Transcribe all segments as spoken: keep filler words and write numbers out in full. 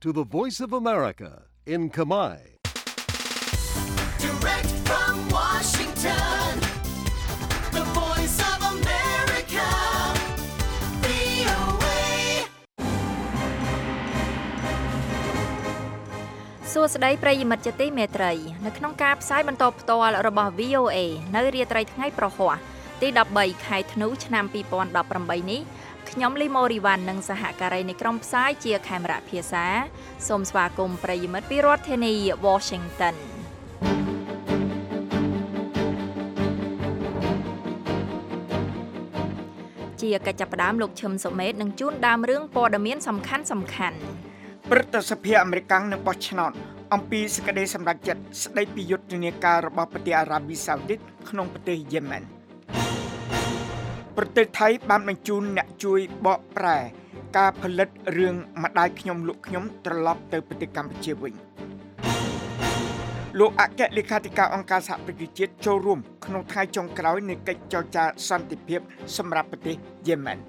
to the Voice of America in Khmer. Direct from Washington, the Voice of America, វី អូ เอសួស្តីប្រិយមិត្តជាទីមេត្រីនៅក្នុងការផ្សាយបន្តផ្ទាល់របស់ វី អូ เอ នៅរាត្រីថ្ងៃប្រហ័សទីដប់បីខែធ្នូឆ្នាំពីរពាន់ដប់ប្រាំបីនេះខ្ញុំលីម៉ូរីវ៉ាន់និងសហការីនៃក្រុមផ្សាយជាខេមរៈភាសាសូមស្វាគមន៍ប្រិយមិត្តពីរដ្ឋធានី Washington ជាកិច្ចចាប់ផ្ដើមលោកឈឹមសុមេតនឹងជួនដើមរឿងព័ត៌មានសំខាន់សំខាន់ព្រឹទ្ធសភាអាមេរិកនឹងបោះឆ្នោតអំពីសេចក្តីសម្រេចចិត្តស្តីពីយុទ្ធនាការរបស់ប្រទេសអារ៉ាប៊ីសាអូឌីតក្នុងប្រទេសយេម៉ែនប្រទេសថៃបានបញ្ជូនអ្នកជួយបកប្រែការផលិតរឿងម្ដាយខ្ញុំលក់ខ្ញុំត្រឡប់ទៅប្រទេសកម្ពុជាវិញលោកអគ្គលេខាធិការអង្គការសហប្រជាជាតិចូលរួមក្នុងថ្ងៃចុងក្រោយនៃកិច្ចចរចាសន្តិភាពសម្រាប់ប្រទេសយេម៉ែន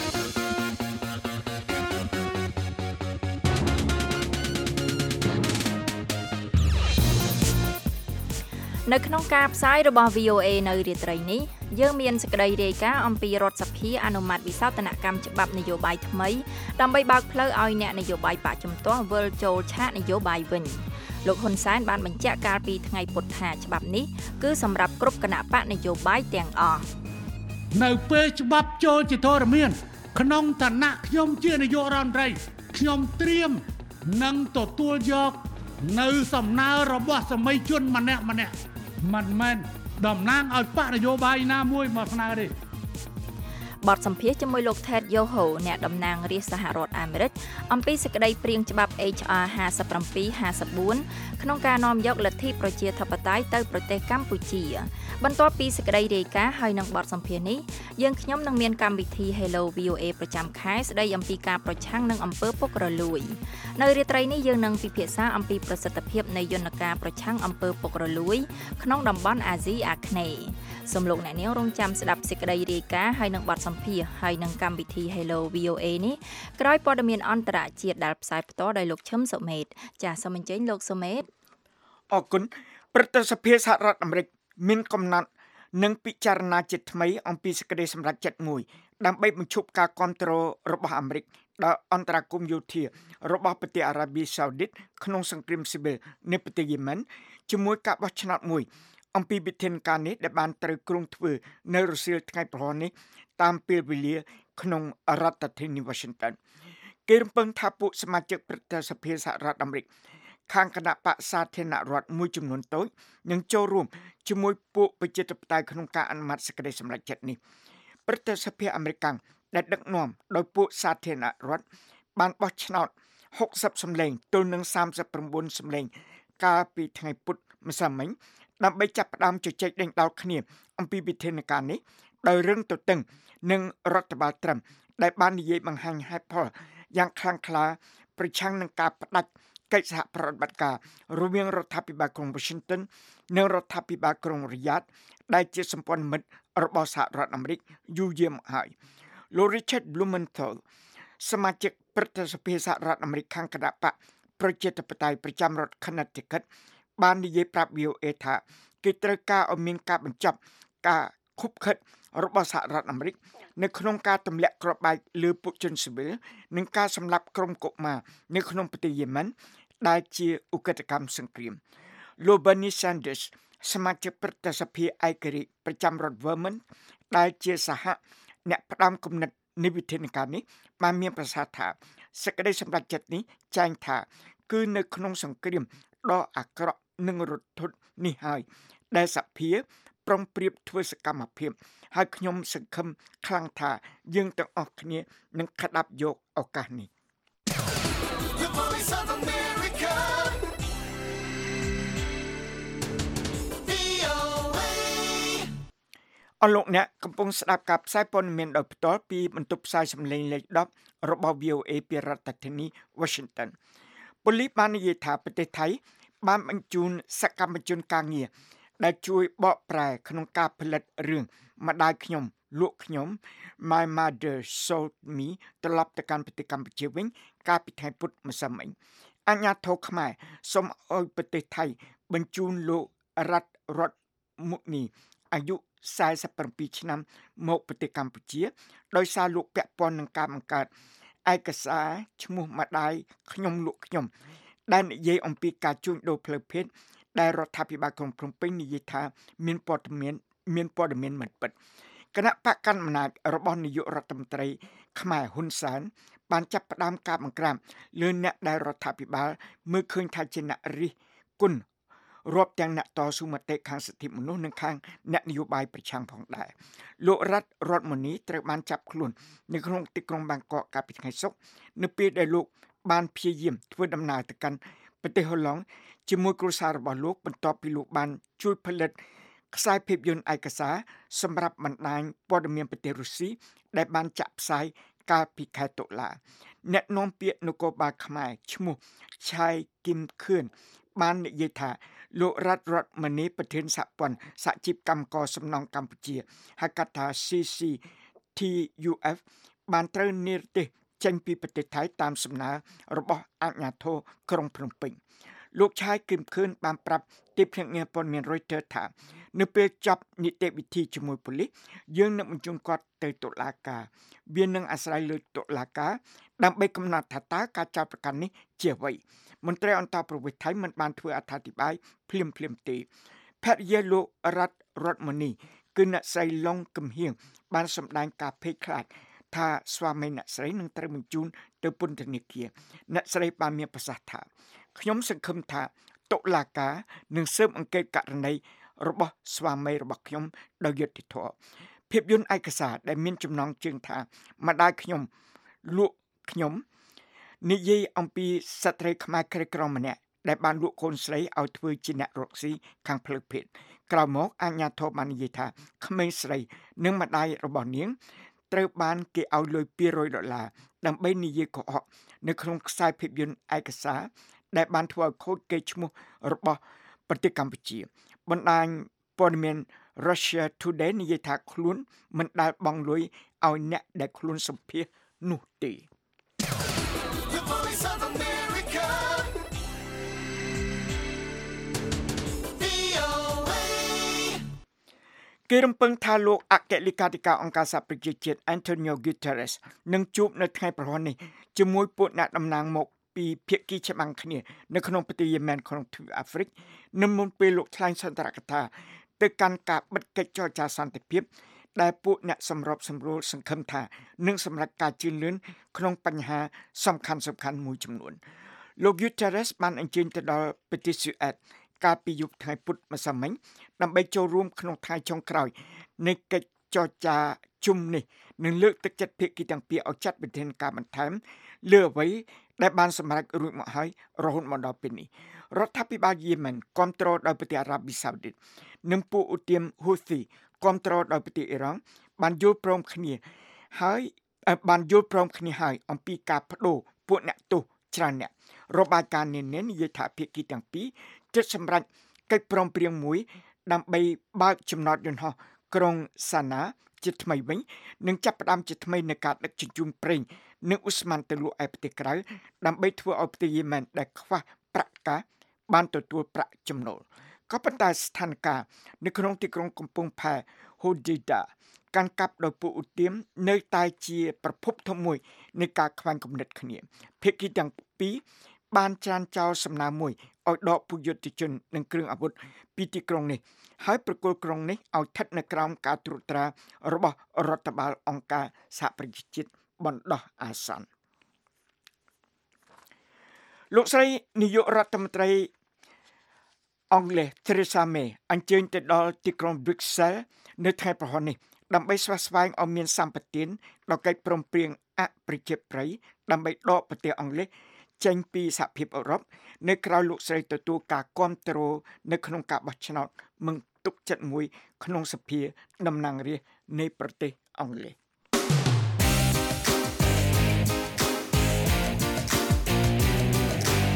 នៅក្នុងការផ្សាយរបស់ វី អូ เอ នៅរាត្រីនេះយើងមានសេចក្តីរាយការណ៍អំពីរដ្ឋសភាអនុម័តវិសោធនកម្មច្បាប់នយោបាយថ្មីដើម្បីបើកផ្លូវឲ្យអ្នកនយោបាយបកជំទាស់វិលចូលឆាកនយោបាយវិញលោកហ៊ុនសែនបានបញ្ជាក់កាលពីថ្ងៃពុធថាច្បាប់នេះគឺសម្រាប់គ្រប់គណៈបកនយោបាយទាំងអស់នៅពេលច្បាប់ចូលជាធរមានក្នុងឋានៈខ្ញុំជានាយករដ្ឋមន្ត្រីខ្ញុំត្រៀមនឹងទទួលយកនៅសំណើរបស់សមីជនម្នាក់ម្នាក់មិនមែនតំណាងឲ្យបកនយោបាយណាមួយមកស្នើទេបទសម្ភាសន៍ជាមួយលោក Ted Yoho អ្នកតំណាងរាស្ត្រសហរដ្ឋអាមេរិកអំពីសេចក្តីព្រាងច្បាប់ H R ห้าสิบเจ็ด ห้าสิบสี่ក្នុងការនាំយកលទ្ធិប្រជាធិបតេយ្យទៅប្រទេសកម្ពុជាបន្ទាប់ពីសេចក្តីរាយការណ៍ហើយនឹងបទសម្ភាសន៍នេះយើងខ្ញុំនឹងមានកម្មវិធី Hello វី អូ เอ ប្រចាំខែស្តីអំពីការប្រឆាំងនឹងអំពើពុករលួយនៅរាត្រីនេះយើងនឹងពិភាក្សាអំពីប្រសិទ្ធភាពនៃយន្តការប្រឆាំងអំពើពុករលួយក្នុងតំបន់អាស៊ីអាគ្នេយ៍សូមលោកអ្នកនាងរងចាំស្ដាប់សេចក្តីរាយការណ៍ហើយនឹងបទសម្ភាសន៍ហើយនឹងកម្មវិធី Hello វី អូ เอ នេះក្រោយព័ត៌មានអន្តរជាតិដែលផ្សាយផ្ទាល់ដោយលោកឈឹមសុមេតចាសសូមអញ្ជើញលោកសុមេតអរគុណព្រឹទ្ធសភាសហរដ្ឋអាមេរិកមានកំណត់នឹងពិចារណាជាថ្មីអំពីសេចក្តីសម្រេចចិត្តមួយដើម្បីបញ្ឈប់ការគាំទ្ររបស់អាមេរិកដល់អន្តរាគមន៍យោធារបស់ប្រទេសអារ៉ាប៊ីសាអូឌីតក្នុងសង្គ្រាមស៊ីវិលនៅប្រទេសយេម៉ែនជាមួយការបោះឆ្នោតមួយអំពីវិធានការនេះដែលបានត្រូវគ្រោងធ្វើនៅរសៀលថ្ងៃប្រហ័សនេះតាមពេលវេលាក្នុងរដ្ឋធានី Washington គេរំពឹងថាពួកសមាជិកព្រឹទ្ធសភាសហរដ្ឋអាមេរិកខាងគណៈបក្សសាធារណរដ្ឋមួយចំនួនតូចនឹងចូលរួមជាមួយពួកប្រជាធិបតេយ្យក្នុងការអនុម័តសេចក្តីសម្រេចចិត្តនេះព្រឹទ្ធសភាអាមេរិកដែលដឹកនាំដោយពួកសាធារណរដ្ឋបានបោះឆ្នោតហុកសិបសំឡេងទល់នឹងសាមសិបប្រាំបួនសំឡេងកាលពីថ្ងៃពុធម្សិលមិញដើម្បីចាប់ផ្ដើមជជែកដេញដោលគ្នាអំពីវិធានការនេះដោយរឹងទទឹងនឹងរដ្ឋបាលត្រឹមដែលបាននិយាយបង្ហាញហេតុផលយ៉ាងខ្លាំងក្លាប្រឆាំងនឹងការផ្ដាច់កិច្ចសហប្រតិបត្តិការរវាងរដ្ឋាភិបាលក្រុង Washington និងរដ្ឋាភិបាលក្រុង Riyadh ដែលជាសម្ព័ន្ធមិត្តរបស់សហរដ្ឋអាមេរិកយូរយារមកហើយលោក Richard Blumenthal សមាជិកព្រឹទ្ធសភាសហរដ្ឋអាមេរិកខាងគណៈបកប្រជាធិបតេយ្យប្រចាំរដ្ឋ Connecticut បាននិយាយប្រាប់ វី អូ เอ ថាគេត្រូវការឲ្យមានការបញ្ចប់ការខុបខិតរបស់សហរដ្ឋអាមេរិកនៅក្នុងការទម្លាក់គ្រាប់បែកលើពួកជនស៊ីវិលនិងការសម្លាប់ក្រុមកុមារនៅក្នុងប្រទេសយេម៉ែនដែលជាឧក្រិដ្ឋកម្មសង្គ្រាមលោក Bernie Sanders សមាជិកព្រឹទ្ធសភាឯករាជ្យប្រចាំរដ្ឋ Vermont ដែលជាសហអ្នកផ្ដាំគំនិតនៃវិធានការនេះបានមានប្រសាសន៍ថាសេចក្តីសម្រេចចិត្តនេះចែងថាគឺនៅក្នុងសង្គ្រាមដ៏អាក្រក់និងរន្ធត់នេះហើយដែលសភាប្រុងប្រៀបធ្វើសកម្មភាពហើយខ្ញុំសង្ឃឹមខ្លាំងថាយើងទាំងអស់គ្នានឹងក្តាប់យកឱកាសនេះអរលោកអ្នកកំពុងស្ដាប់ការផ្សាយព័ត៌មានដោយផ្ទាល់ពីបន្ទប់ផ្សាយសម្លេងលេខដប់របស់ វី អូ เอ ពីរដ្ឋធានី Washington ប៉ូលីសបាននិយាយថាប្រទេសថៃបានបញ្ជូនសកម្មជនការងារដែលជួយបកប្រែក្នុងការផលិតរឿងម្ដាយខ្ញុំលោកខ្ញុំ My Mother Sold Me ត្រឡប់ទៅកាន់ប្រទេសកម្ពុជាវិញកាលពីថ្ងៃពុធម្សិលមិញអាជ្ញាធរខ្មែរសូមឲ្យប្រទេសថៃបញ្ជូនលោករដ្ឋរដ្ឋមុនីអាយុสี่สิบเจ็ดឆ្នាំមកប្រទេសកម្ពុជាដោយសារលោកពាក់ព័ន្ធនឹងការបង្កើតឯកសារឈ្មោះម្ដាយខ្ញុំលោកខ្ញុំដែលនិយាយអំពីការជួញដូរផ្លូវភេទដែលរដ្ឋាភិបាលក្រុងភ្នំពេញនិយាយថាមានព័ត៌មានមានព័ត៌មានមិនពិតគណៈបកកណ្ដាលអំណាចរបស់នាយករដ្ឋមន្ត្រីខ្មែរហ៊ុនសែនបានចាប់ផ្ដើមការបង្ក្រាបលើអ្នកដែលរដ្ឋាភិបាលមើលឃើញថាជាអ្នករិះគន់រាប់ទាំងអ្នកតស៊ូមតិខាងសិទ្ធិមនុស្សនិងខាងអ្នកនយោបាយប្រឆាំងផងដែរលោករដ្ឋរដ្ឋមនីត្រូវបានចាប់ខ្លួននៅក្នុងទីក្រុងបាងកកកាលពីថ្ងៃសុក្រនៅពេលដែលលោកបានព្យាយាមធ្វើដំណើរទៅកាន់ប្រទេសហូឡុងជាមួយគ្រួសាររបស់លោកបន្ទាប់ពីលោកបានជួយផលិតខ្សែភាពយន្តឯកសារសម្រាប់បណ្ដាញព័ត៌មានប្រទេសរុស្ស៊ីដែលបានចាក់ផ្សាយកាលពីខែតុលាអ្នកនាំពាក្យនគរបាលខ្មែរឈ្មោះឆៃគឹមខឿនបាននិយាយថាលោករដ្ឋរដ្ឋមនីប្រធានសហព័ន្ធសហជីពកម្មករសំណង់កម្ពុជាហៅកាត់ថា C C T U F បានត្រូវនិរទេសចេញពីប្រទេសថៃតាមសំណើរបស់អាជ្ញាធរក្រុងភ្នំពេញលោកឆៃគឹមខឿនបានប្រាប់ទីភ្នាក់ងារព័ត៌មាន Reuters ថានៅពេលចប់នីតិវិធីជាមួយប៉ូលីសយើងនឹងបញ្ជូនគាត់ទៅតុលាការវានឹងអាស្រ័យលើតុលាការដើម្បីកំណត់ថាតើការចោទប្រកាន់នេះជាអ្វីមន្ត្រីអន្តរប្រវេសន៍ថៃមិនបានធ្វើអត្ថាធិប្បាយភ្លាមភ្លាមទេភរិយាលោករដ្ឋរដ្ឋមនីគឺអ្នកស្រីឡុងគឹមហៀងបានសម្ដែងការភ័យខ្លាចថាស្វាមីអ្នកស្រីនឹងត្រូវបញ្ជូនទៅពន្ធនាគារអ្នកស្រីបានមានប្រសាសន៍ថាខ្ញុំសង្ឃឹមថាតុលាការនឹងស៊ើបអង្កេតករណីរបស់ស្វាមីរបស់ខ្ញុំដោយយុត្តិធម៌ភាពយន្តឯកសារដែលមានចំណងជើងថាម្ដាយខ្ញុំលក់ខ្ញុំនិយាយអំពីស្ត្រីខ្មែរក្រីក្រម្នាក់ដែលបានលក់កូនស្រីឲ្យធ្វើជាអ្នករកស៊ីខាងផ្លូវភេទក្រោយមកអាជ្ញាធរបាននិយាយថាក្មេងស្រីនិងម្ដាយរបស់នាងត្រូវបានគេឲ្យលុយពីររយដុល្លារដើម្បីនិយាយកុហកនៅក្នុងខ្សែភាពយន្តឯកសារដែលបានធ្វើឲ្យខូចកេរ្តិ៍ឈ្មោះរបស់ប្រទេសកម្ពុជាបណ្ដាញព័ត៌មាន Russia Today និយាយថាខ្លួនមិនដែលបង់លុយឲ្យអ្នកដែលខ្លួនសម្ភាសនោះទេ The Voice of America. V O A. គេរំពឹងថាលោកអគ្គលេខាធិការអង្គការសហប្រជាជាតិ Antonio Guterres នឹងជួបនៅថ្ងៃប្រហ័ននេះជាមួយពួកអ្នកតំណាងមកពីភាគីច្បាំងគ្នានៅក្នុងប្រទេសយេម៉ែនក្នុងទ្វីបអាហ្វ្រិកនៅមុនពេលលោកថ្លែងសន្ទរកថាទៅកាន់ការបិទកិច្ចចរចាសន្តិភាពដែលពួកអ្នកសម្របសម្រួលសង្ឃឹមថានឹងសម្រេចការជឿនលឿនក្នុងបញ្ហាសំខាន់សំខាន់មួយចំនួនលោក Guterres បានអញ្ជើញទៅដល់ប្រទេសស៊ូអែតកាលពីយប់ថ្ងៃពុធម្សិលមិញដើម្បីចូលរួមក្នុងថ្ងៃចុងក្រោយនៃកិច្ចចរចាជុំនេះនឹងលើកទឹកចិត្តភាគីទាំងពីរឲ្យចាត់វិធានការបន្ថែមលើអ្វីដែលបានសម្រេចរួចមកហើយរហូតមកដល់ពេលនេះរដ្ឋាភិបាលយេម៉ែនគ្រប់គ្រងដោយប្រទេសអារ៉ាប៊ីសាអូឌីតនិងពួកឧទាមហ៊ូធីគ្រប់គ្រងដោយប្រទេសអ៊ីរ៉ង់បានយល់ព្រមគ្នាហើយបានយល់ព្រមគ្នាហើយអំពីការបដូរពួកអ្នកទោសច្រើនអ្នករបាយការណ៍នេះនិយាយថាភាគីទាំងពីរជិតសម្រេចកិច្ចព្រមព្រៀងមួយដើម្បីបើកចំណតយន្តហោះក្រុងសាណាជាថ្មីវិញនិងចាប់ផ្ដើមជាថ្មីនៃការដឹកជញ្ជូនប្រេងនិងឧស្ម័នទៅលក់ឯប្រទេសក្រៅដើម្បីធ្វើឲ្យប្រទេសយេម៉ែនដែលខ្វះប្រាក់ការបានទទួលប្រាក់ចំណូលក៏ប៉ុន្តែស្ថានភាពនៅក្នុងទីក្រុងកំពង់ផែ Hodeidah កាន់កាប់ដោយពួកឧទាមនៅតែជាប្រភពធំមួយនៃការខ្វែងគំនិតគ្នាភាគីទាំងពីរបានច្រានចោលសំណើមួយឲ្យដកពួកយុទ្ធជននិងគ្រឿងអាវុធពីទីក្រុងនេះហើយប្រគល់ក្រុងនេះឲ្យស្ថិតនៅក្រោមការត្រួតត្រារបស់រដ្ឋបាលអង្គការសហប្រជាជាតិបណ្ដោះអាសន្នលោកស្រីនាយករដ្ឋមន្ត្រីអង់គ្លេស Theresa May អញ្ជើញទៅដល់ទីក្រុង Brussels នៅថ្ងៃប្រហ័ននេះដើម្បីស្វាស្វែងឲ្យមានសម្បទានដល់កិច្ចព្រមព្រៀងអប្រជាប្រិយដើម្បីដកប្រទេសអង់គ្លេសចេញពីសហភាពអឺរ៉ុបនៅក្រៅលោកស្រីទទួលការគាំទ្រនៅក្នុងការបោះឆ្នោតមិនទុកចិត្តមួយក្នុងសភាតំណាងរាស្ត្រនៃប្រទេសអង់គ្លេស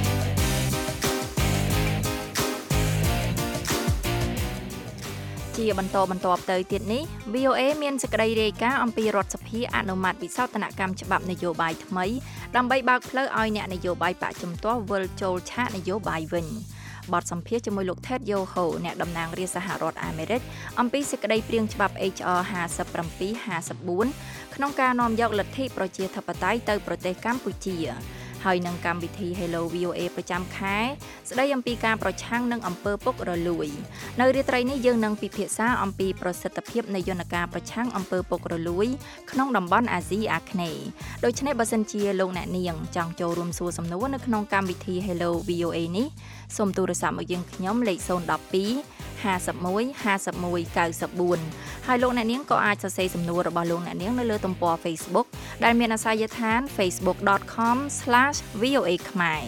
ជាបន្តបន្ទាប់ទៅទៀតនេះ V O A មានសេចក្តីរាយការណ៍អំពីរដ្ឋសភាអនុម័តវិសោធនកម្មច្បាប់នយោបាយថ្មីដើម្បីបើកផ្លូវឲ្យអ្នកនយោបាយបកជំទាស់វិលចូលឆាកនយោបាយវិញបទសម្ភាសន៍ជាមួយលោក Ted Yoho អ្នកតំណាងរាស្ត្រសហរដ្ឋអាមេរិកអំពីសេចក្តីព្រាងច្បាប់ H R ห้าสิบเจ็ด ห้าสิบสี่ក្នុងការនាំយកលទ្ធិប្រជាធិបតេយ្យទៅប្រទេសកម្ពុជាហើយនឹងកម្មវិធី Hello V O A ប្រចាំខែស្ដីអំពីការប្រឆាំងនឹងអំពើពុករលួយនៅរាត្រីនេះយើងនឹងពិភាក្សាអំពីប្រសិទ្ធភាពនៃយន្តការប្រឆាំងអំពើពុករលួយក្នុងតំបន់អាស៊ីអាគ្នេយ៍ដូច្នេះបើសិនជាលោកអ្នកនាងចង់ចូលរួមសួរសំណួរនៅក្នុងកម្មវិធី Hello V O A នេះសូមទូរស័ព្ទមកយើងខ្ញុំលេខศูนย์ หนึ่ง สอง ห้าสิบเอ็ด ห้าสิบเอ็ด เก้าสิบสี่ហើយលោកអ្នកនាងក៏អាចសរសេរសំណួររបស់លោកអ្នកនាងនៅលើទំព័រ Facebook ដែលមានអាសយដ្ឋាន facebook dot com slash v o a ខ្មែរ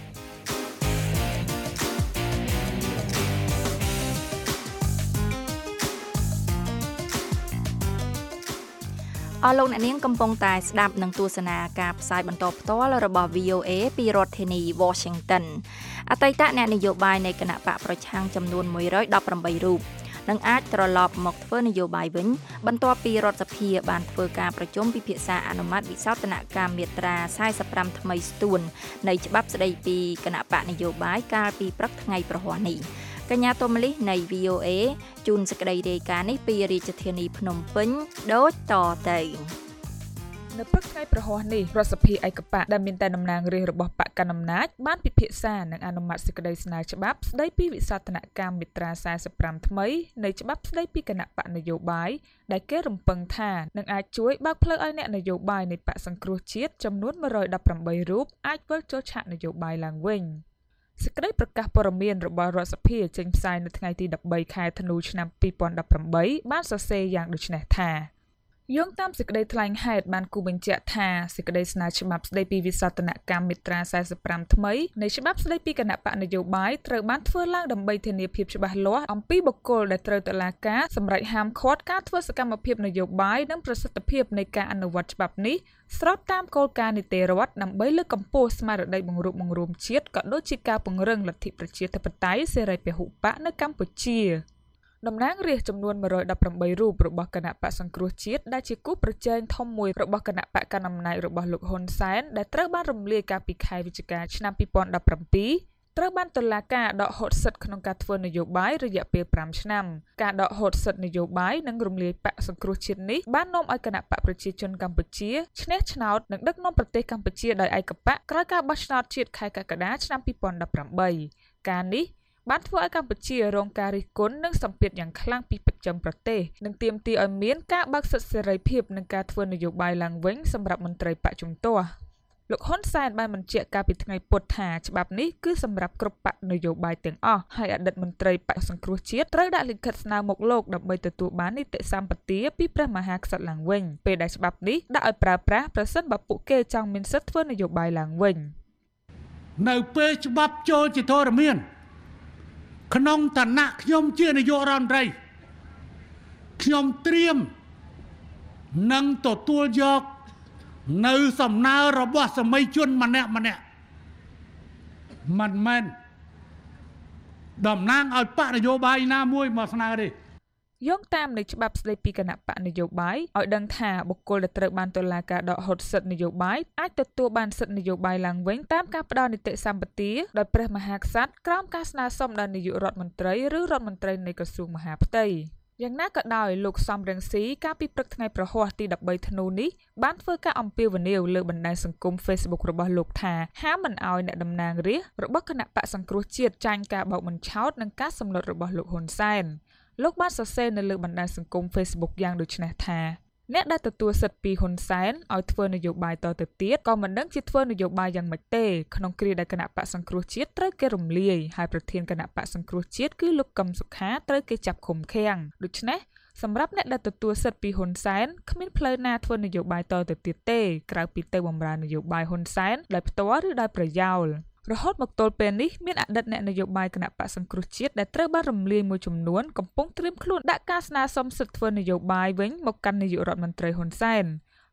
អស់លោកអ្នកនាងកំពុងតែស្ដាប់និងទស្សនាការផ្សាយបន្តផ្ទាល់របស់ V O A ពីរដ្ឋធានី Washington អតីតអ្នកនយោបាយនៃគណៈបកប្រឆាំងចំនួនមួយរយដប់ប្រាំបីរូបនឹងអាចត្រឡប់មកធ្វើនយោបាយវិញបន្ទាប់ពីរដ្ឋសភាបានធ្វើការប្រជុំពិភាក្សាអនុម័តវិសោធនកម្មមាត្រាสี่สิบห้าថ្មីស្ទួននៃច្បាប់ស្តីពីគណៈបកនយោបាយកាលពីព្រឹកថ្ងៃប្រហ័សនេះកញ្ញាតូម៉ាលីសនៃ V O A ជូនសេចក្តីរាយការណ៍នេះពីរាជធានីភ្នំពេញដូចតទៅនៅព្រឹកថ្ងៃប្រហ័សនេះរដ្ឋសភាឯកបកដែលមានតែតំណាងរាស្ត្ររបស់បកកណ្ដាលអំណាចបានពិភាក្សានិងអនុម័តសេចក្តីស្នើច្បាប់ស្តីពីវិសោធនកម្មមាត្រាสี่สิบห้าថ្មីនៃច្បាប់ស្តីពីគណៈបកនយោបាយដែលគេរំពឹងថានឹងអាចជួយបើកផ្លូវឲ្យអ្នកនយោបាយនៃបកសង្គ្រោះជាតិចំនួនមួយរយដប់ប្រាំបីរូបអាចវិលចូលឆាកនយោបាយឡើងវិញសេចក្តីប្រកាសព័ត៌មានរបស់រដ្ឋសភាចេញផ្សាយនៅថ្ងៃទី13ខែធ្នូឆ្នាំពីរពាន់ដប់ប្រាំបីបានសរសេរយ៉ាងដូចនេះថាយោងតាមសេចក្តីថ្លែងហេតុបានគូបញ្ជាក់ថាសេចក្តីស្នើច្បាប់ស្តីពីវិសោធនកម្មមាត្រាสี่สิบห้าថ្មីនៃច្បាប់ស្តីពីគណៈបកនយោបាយត្រូវបានធ្វើឡើងដើម្បីធានាភាពច្បាស់លាស់អំពីបុគ្គលដែលត្រូវតុលាការសម្រេចហាមឃាត់ការធ្វើសកម្មភាពនយោបាយនិងប្រសិទ្ធភាពនៃការអនុវត្តច្បាប់នេះស្របតាមគោលការណ៍នីតិរដ្ឋដើម្បីលើកកម្ពស់ស្មារតីបង្រួបបង្រួមជាតិក៏ដូចជាការពង្រឹងលទ្ធិប្រជាធិបតេយ្យសេរីពហុបកនៅកម្ពុជាតំណាងរាស្ត្រចំនួនមួយរយដប់ប្រាំបីរូបរបស់គណៈបកសង្គ្រោះជាតិដែលជាគូប្រជែងធំមួយរបស់គណៈបកកណ្ដាលអំណាចរបស់លោកហ៊ុនសែនដែលត្រូវបានរំលាយកាលពីខែវិច្ឆិកាឆ្នាំពីរពាន់ដប់ប្រាំពីរត្រូវបានតុលាការដកហូតសិទ្ធិក្នុងការធ្វើនយោបាយរយៈពេលប្រាំឆ្នាំការដកហូតសិទ្ធិនយោបាយនិងរំលាយបកសង្គ្រោះជាតិនេះបាននាំឲ្យគណៈបកប្រជាជនកម្ពុជាឈ្នះឆ្នោតនិងដឹកនាំប្រទេសកម្ពុជាដោយឯកបកក្រោយការបោះឆ្នោតជាតិខែកក្កដាឆ្នាំពីរពាន់ដប់ប្រាំបីការនេះបានធ្វើឲ្យកម្ពុជារងការរិះគន់និងសម្ពាធយ៉ាងខ្លាំងពីបច្ចឹមប្រទេសនិងទាមទារឲ្យមានការបើកសិទ្ធិសេរីភាពនិងការធ្វើនយោបាយឡើងវិញសម្រាប់មន្ត្រីបកជំទាស់លោកហ៊ុនសែនបានបញ្ជាក់កាលពីថ្ងៃពុធថាច្បាប់នេះគឺសម្រាប់គ្រប់បកនយោបាយទាំងអស់ហើយអតីតមន្ត្រីបកសង្គ្រោះជាតិត្រូវដាក់លិខិតស្នើមកលោកដើម្បីទទួលបាននីតិសម្បទាពីព្រះមហាក្សត្រឡើងវិញពេលដែលច្បាប់នេះដាក់ឲ្យប្រើប្រាស់ប្រសិនបើពួកគេចង់មានសិទ្ធិធ្វើនយោបាយឡើងវិញនៅពេលច្បាប់ចូលជាធរមានក្នុងឋានៈខ្ញុំជានាយករដ្ឋមន្ត្រីខ្ញុំត្រៀមនឹងទទួលយកនៅសំណើរបស់សមីជនម្នាក់ម្នាក់មិនមែនតំណាងឲ្យបកនយោបាយណាមួយមកស្នើទេយោងតាមនៃច្បាប់ស្តីពីគណៈបកនយោបាយឲ្យដឹងថាបុគ្គលដែលត្រូវបានតុលាការដកហូតសិទ្ធិនយោបាយអាចទទួលបានសិទ្ធិនយោបាយឡើងវិញតាមការផ្ដល់នីតិសម្បទាដោយព្រះមហាក្សត្រក្រោមការស្នើសុំដល់នាយករដ្ឋមន្ត្រីឬរដ្ឋមន្ត្រីនៃក្រសួងមហាផ្ទៃយ៉ាងណាក៏ដោយលោកសំរងស៊ីកាលពីព្រឹកថ្ងៃប្រហ័សទី13ធ្នូនេះបានធ្វើការអំពាវនាវលើបណ្ដាញសង្គម Facebook របស់លោកថាហាមមិនអោយអ្នកតំណាងរាស្ត្ររបស់គណៈបកសង្គ្រោះជាតិចាញ់ការបោកបញ្ឆោតនិងការសម្លុតរបស់លោកហ៊ុនសែនលោកបានសរសេរនៅលើបណ្ដាញសង្គម Facebook យ៉ាងដូចនេះថាអ្នកដែលទទួលសិទ្ធិពីហ៊ុនសែនឲ្យធ្វើនយោបាយតទៅទៀតក៏មិនដឹងជាធ្វើនយោបាយយ៉ាងម៉េចទេក្នុងគ្រាដែលគណៈបកសង្គ្រោះជាតិត្រូវគេរំលាយហើយប្រធានគណៈបកសង្គ្រោះជាតិគឺលោកកឹមសុខាត្រូវគេចាប់ឃុំឃាំងដូច្នេះសម្រាប់អ្នកដែលទទួលសិទ្ធិពីហ៊ុនសែនគ្មានផ្លូវណាធ្វើនយោបាយតទៅទៀតទេក្រៅពីទៅបម្រើនយោបាយហ៊ុនសែនដោយផ្ទាល់ឬដោយប្រយោលរហូតមកទល់ពេលនេះមានអតីតអ្នកនយោបាយគណៈបកសង្គ្រោះជាតិដែលត្រូវបានរំលាយមួយចំនួនកំពុងត្រៀមខ្លួនដាក់ការស្នើសុំសិទ្ធិធ្វើនយោបាយវិញមកកាន់នាយករដ្ឋមន្ត្រីហ៊ុនសែន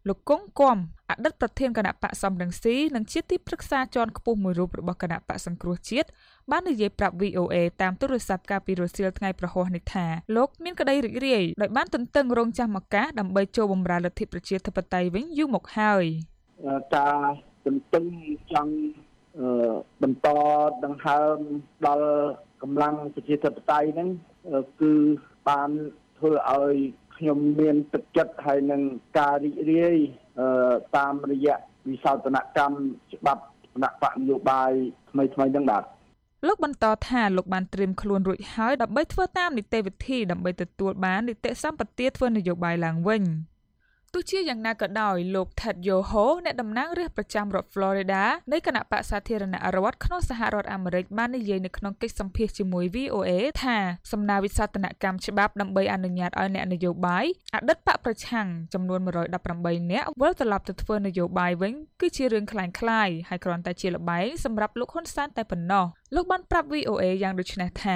លោកគង់គំអតីតប្រធានគណៈបកសំរងស៊ីនិងជាទីប្រឹក្សាជាន់ខ្ពស់មួយរូបរបស់គណៈបកសង្គ្រោះជាតិបាននិយាយប្រាប់ វី អូ អេ តាមទូរស័ព្ទកាលពីរសៀលថ្ងៃប្រហោះនេះថាលោកមានក្តីរីករាយដោយបានទន្ទឹងរង់ចាំឱកាសដើម្បីចូលបម្រើលទ្ធិប្រជាធិបតេយ្យវិញយូរមកហើយការទន្ទឹងចង់បន្តដង្ហើមដល់កម្លាំងប្រជាធិបតេយ្យហ្នឹងគឺបានធ្វើឲ្យខ្ញុំមានទឹកចិត្តហើយនឹងការរីករាយតាមរយៈវិសោធនកម្មច្បាប់គណៈបកនយោបាយថ្មីថ្មីហ្នឹងបាទលោកបន្តថាលោកបានត្រៀមខ្លួនរួចហើយដើម្បីធ្វើតាមនីតិវិធីដើម្បីទទួលបាននីតិសម្បទាធ្វើនយោបាយឡើងវិញទោះជាយ៉ាងណាក៏ដោយលោក Ted Yoho អ្នកតំណាងរាស្ត្រប្រចាំរដ្ឋ Florida នៃគណៈបក្សសាធារណរដ្ឋក្នុងសហរដ្ឋអាមេរិកបាននិយាយនៅក្នុងកិច្ចសម្ភាសជាមួយ វី អូ អេ ថាសំណើវិសោធនកម្មច្បាប់ដើម្បីអនុញ្ញាតឲ្យអ្នកនយោបាយអតីតបកប្រឆាំងចំនួនone hundred eighteenនាក់វិលត្រឡប់ទៅធ្វើនយោបាយវិញគឺជារឿងคล้ายៗហើយគ្រាន់តែជាល្បែងសម្រាប់លោកហ៊ុនសែនតែប៉ុណ្ណោះលោកបានប្រាប់ វី អូ អេ យ៉ាងដូចនេះថា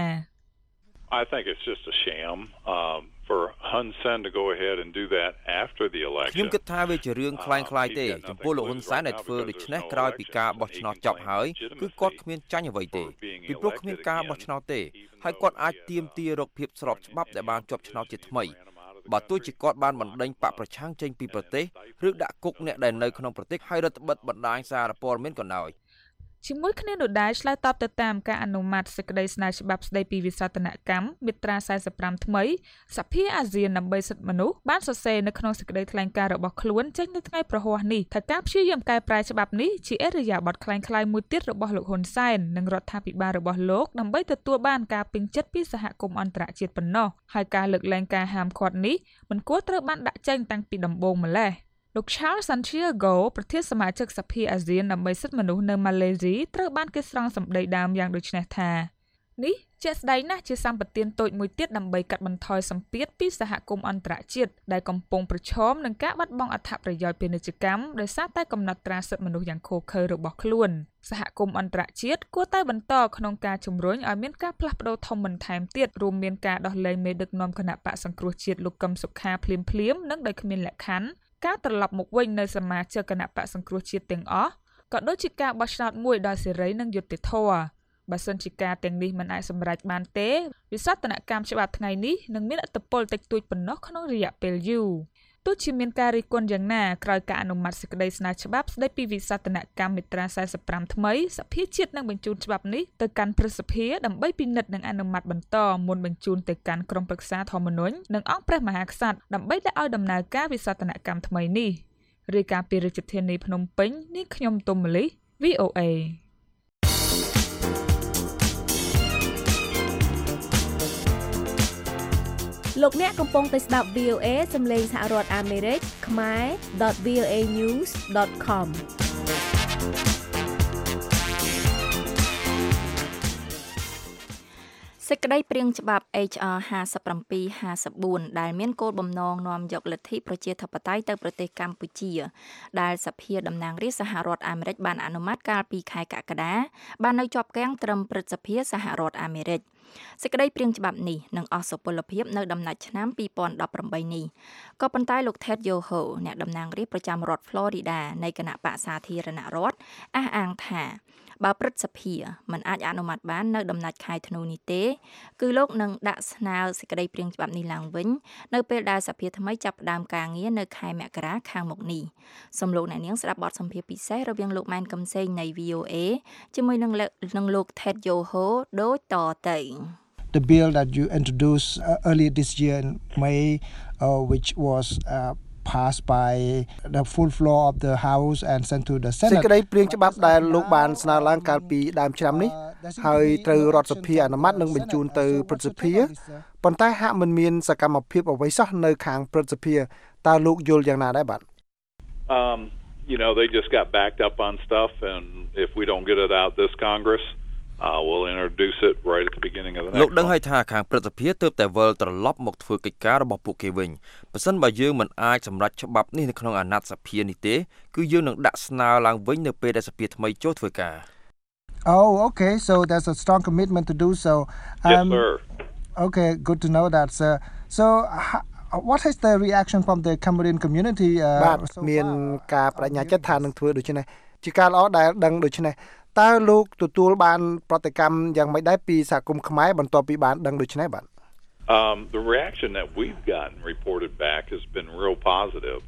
I think it's just a sham um for Hun Sen to go ahead and do that after the election ខ្ញុំគិតថាវាជារឿងคล้ายៗទេចំពោះលោកហ៊ុនសែនដែលធ្វើដូច្នេះក្រោយពីការបោះឆ្នោតចប់ហើយគឺគាត់គ្មានចាញ់អ្វីទេពីព្រោះគ្មានការបោះឆ្នោតទេហើយគាត់អាចទាមទាររកភាពស្របច្បាប់ដែលបានជាប់ឆ្នោតជាថ្មីបើទោះជាគាត់បានបណ្ដេញបកប្រឆាំងចេញពីប្រទេសឬដាក់គុកអ្នកដែលនៅក្នុងប្រទេសហើយរដ្ឋបិទបណ្ដាញសារព័ត៌មានក៏ដោយជាមួយគ្នានោះដែរឆ្លើយតបទៅតាមការអនុម័តសេចក្តីស្នើច្បាប់ស្តីពីវិសោធនកម្មមាត្រាforty-fiveថ្មីសភាអាស៊ានដើម្បីសិទ្ធិមនុស្សបានសរសេរនៅក្នុងសេចក្តីថ្លែងការណ៍របស់ខ្លួនចេញនៅថ្ងៃប្រហ័សនេះថាការព្យាយាមកែប្រែច្បាប់នេះជាអរិយាប័ត្រคล้ายៗមួយទៀតរបស់លោកហ៊ុនសែននិងរដ្ឋាភិបាលរបស់លោកដើម្បីទទួលបានការពេញចិត្តពីសហគមន៍អន្តរជាតិប៉ុណ្ណោះហើយការលើកលែងការហាមឃាត់នេះមិនគួរត្រូវបានដាក់ចេញតាំងពីដំបូងម្ល៉េះលោក Charles Santiago ប្រធានសមាជិកសភាអាស៊ានដើម្បីសិទ្ធិមនុស្សនៅម៉ាឡេស៊ីត្រូវបានគេស្រង់សម្ដីដើមយ៉ាងដូចនេះថានេះជាក់ស្ដែងណាស់ជាសម្បទានតូចមួយទៀតដើម្បីកាត់បន្ថយសម្ពាធពីសហគមន៍អន្តរជាតិដែលកំពុងប្រឈមនឹងការបាត់បង់អត្ថប្រយោជន៍ពាណិជ្ជកម្មដោយសារតែកំណត់ត្រាសិទ្ធិមនុស្សយ៉ាងឃោរឃៅរបស់ខ្លួនសហគមន៍អន្តរជាតិគួរតែបន្តក្នុងការជំរុញឲ្យមានការផ្លាស់ប្ដូរធំបន្ថែមទៀតរួមមានការដោះលែងមេដឹកនាំគណៈបកសង្គ្រោះជាតិលោកកឹមសុខាភ្លាមៗនិងដោយគ្មានលក្ខខណ្ឌការត្រឡប់មកវិញនៅសមាជិកគណៈបកសង្គ្រោះជាតិទាំងអស់ក៏ដូចជាការបោះឆ្នោតមួយដោយសេរីនិងយុត្តិធម៌បើសិនជាការទាំងនេះមិនអាចសម្រេចបានទេវិសោធនកម្មច្បាប់ថ្ងៃនេះនឹងមានឥទ្ធិពលតិចតួចប៉ុណ្ណោះក្នុងរយៈពេលយូរទោះជាមានការរិះគន់យ៉ាងណាក្រោយការអនុម័តសេចក្តីស្នើច្បាប់ស្តីពីវិសោធនកម្មមាត្រាforty-fiveថ្មីសភាជាតិនឹងបញ្ជូនច្បាប់នេះទៅកាន់ព្រឹទ្ធសភាដើម្បីពិនិត្យនិងអនុម័តបន្តមុនបញ្ជូនទៅកាន់ក្រុមប្រឹក្សាធម្មនុញ្ញនិងអង្គព្រះមហាក្សត្រដើម្បីដាក់ឲ្យដំណើរការវិសោធនកម្មថ្មីនេះរាយការណ៍ពីរាជធានីភ្នំពេញនេះខ្ញុំទុំម៉ាលី វី អូ អេលោកអ្នកកំពុងតែស្ដាប់ វី អូ អេ សំឡេងសហរដ្ឋអាមេរិកខ្មែរ .វី អូ เอ news .com សេចក្តីព្រាងច្បាប់ H R fifty-seven fifty-four ដែលមានគោលបំណងនាំយកលទ្ធិប្រជាធិបតេយ្យទៅប្រទេសកម្ពុជាដែលសភាតំណាងរាស្ត្រសហរដ្ឋអាមេរិកបានអនុម័តកាលពីខែកក្កដាបាននៅជាប់គាំងត្រឹមព្រឹទ្ធសភាសហរដ្ឋអាមេរិកសេចក្តីព្រាងច្បាប់នេះនឹងអស់សុពលភាពនៅដំណាច់ឆ្នាំtwenty eighteenនេះក៏ប៉ុន្តែលោក Ted Yoho អ្នកតំណាងរាស្ត្រប្រចាំរដ្ឋ Florida នៃគណៈបក្សសាធារណរដ្ឋអះអាងថាបើព្រឹទ្ធសភាមិនអាចអនុម័តបាននៅដំណាច់ខែធ្នូនេះទេគឺលោកនឹងដាក់ស្នើសេចក្តីព្រាងច្បាប់នេះឡើងវិញនៅពេលដែលសភាថ្មីចាប់ផ្ដើមការងារនៅខែមករាខាងមុខនេះសូមលោកអ្នកនាងស្ដាប់បទសម្ភាសន៍ពិសេសរវាងលោកម៉ែនកំសែងនៃ វី អូ អេ ជាមួយនឹងនឹងលោក Ted Yoho ដូចតទៅ The bill that you introduced uh, earlier this year in May uh, which was uh, passed by the full floor of the House and sent to the Senate សេចក្តីព្រាងច្បាប់ដែលលោកបានស្នើឡើងកាលពីដើមឆ្នាំនេះហើយត្រូវរដ្ឋសភាអនុម័តនិងបញ្ជូនទៅព្រឹទ្ធសភាប៉ុន្តែហាក់មិនមានសកម្មភាពអ្វីសោះនៅខាងព្រឹទ្ធសភាតើលោកយល់យ៉ាងណាដែរបាទ Um you know they just got backed up on stuff and if we don't get it out this Congress Uh, we'll introduce it right at the beginning of the next លោកដឹងហើយថាខាងព្រឹទ្ធសភាទើបតែវិលត្រឡប់មកធ្វើកិច្ចការរបស់ពួកគេវិញបើសិនបើយើងមិនអាចសម្រេចច្បាប់នេះនៅក្នុងអាណត្តិសភានេះទេគឺយើងនឹងដាក់ស្នើឡើងវិញនៅពេលដែលសភាថ្មីចូលធ្វើការ Oh okay so there's a strong commitment to do so um, Yes sir Okay good to know that sir so What is the reaction from the Cambodian community បាទមានការបដិញ្ញាចិត្តថានឹងធ្វើដូច្នេះជាការល្អដែលដឹងដូច្នេះតើលោកទទួលបានប្រតិកម្មយ៉ាងម៉េចដែរពីសហគមន៍ខ្មែរបន្ទាប់ពីបានដឹងដូច្នេះបាទ Um the reaction that we've gotten reported back has been real positive.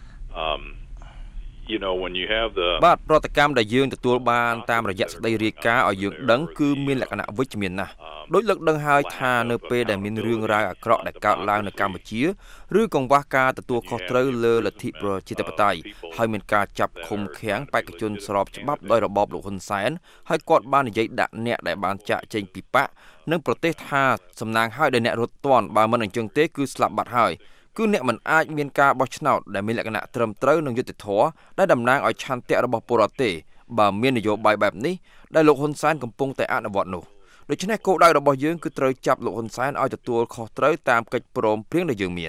Um you know when you have the បាទប្រតិកម្មដែលយើងទទួលបានតាមរយៈសេចក្តីរាយការណ៍ឲ្យយើងដឹងគឺមានលក្ខណៈវិជ្ជមានណាស់ដោយលើកដឹងហើយថានៅពេលដែលមានរឿងរ៉ាវអាក្រក់ដែលកើតឡើងនៅកម្ពុជាឬកង្វះការទទួលខុសត្រូវលើលទ្ធិប្រជាធិបតេយ្យហើយមានការចាប់ឃុំឃាំងបេក្ខជនស្របច្បាប់ដោយរបបលោកហ៊ុនសែនហើយគាត់បាននិយាយដាក់អ្នកដែលបានចាក់ចេញពីបកនិងប្រទេសថាសំណាងហើយដែលអ្នករត់ទាន់បើមិនអញ្ចឹងទេគឺស្លាប់បាត់ហើយគឺអ្នកមិនអាចមានការបោះឆ្នោតដែលមានលក្ខណៈត្រឹមត្រូវនិងយុត្តិធម៌ដែលតំណាងឲ្យឆន្ទៈរបស់ពលរដ្ឋទេបើមាននយោបាយបែបនេះដែលលោកហ៊ុនសែនកំពុងតែអនុវត្តនោះដូច្នេះគោលដៅរបស់យើងគឺត្រូវចាប់លោកហ៊ុនសែនឲ្យទទួលខុសត្រូវតាមកិច្ចព្រមព្រៀងដែលយើងមាន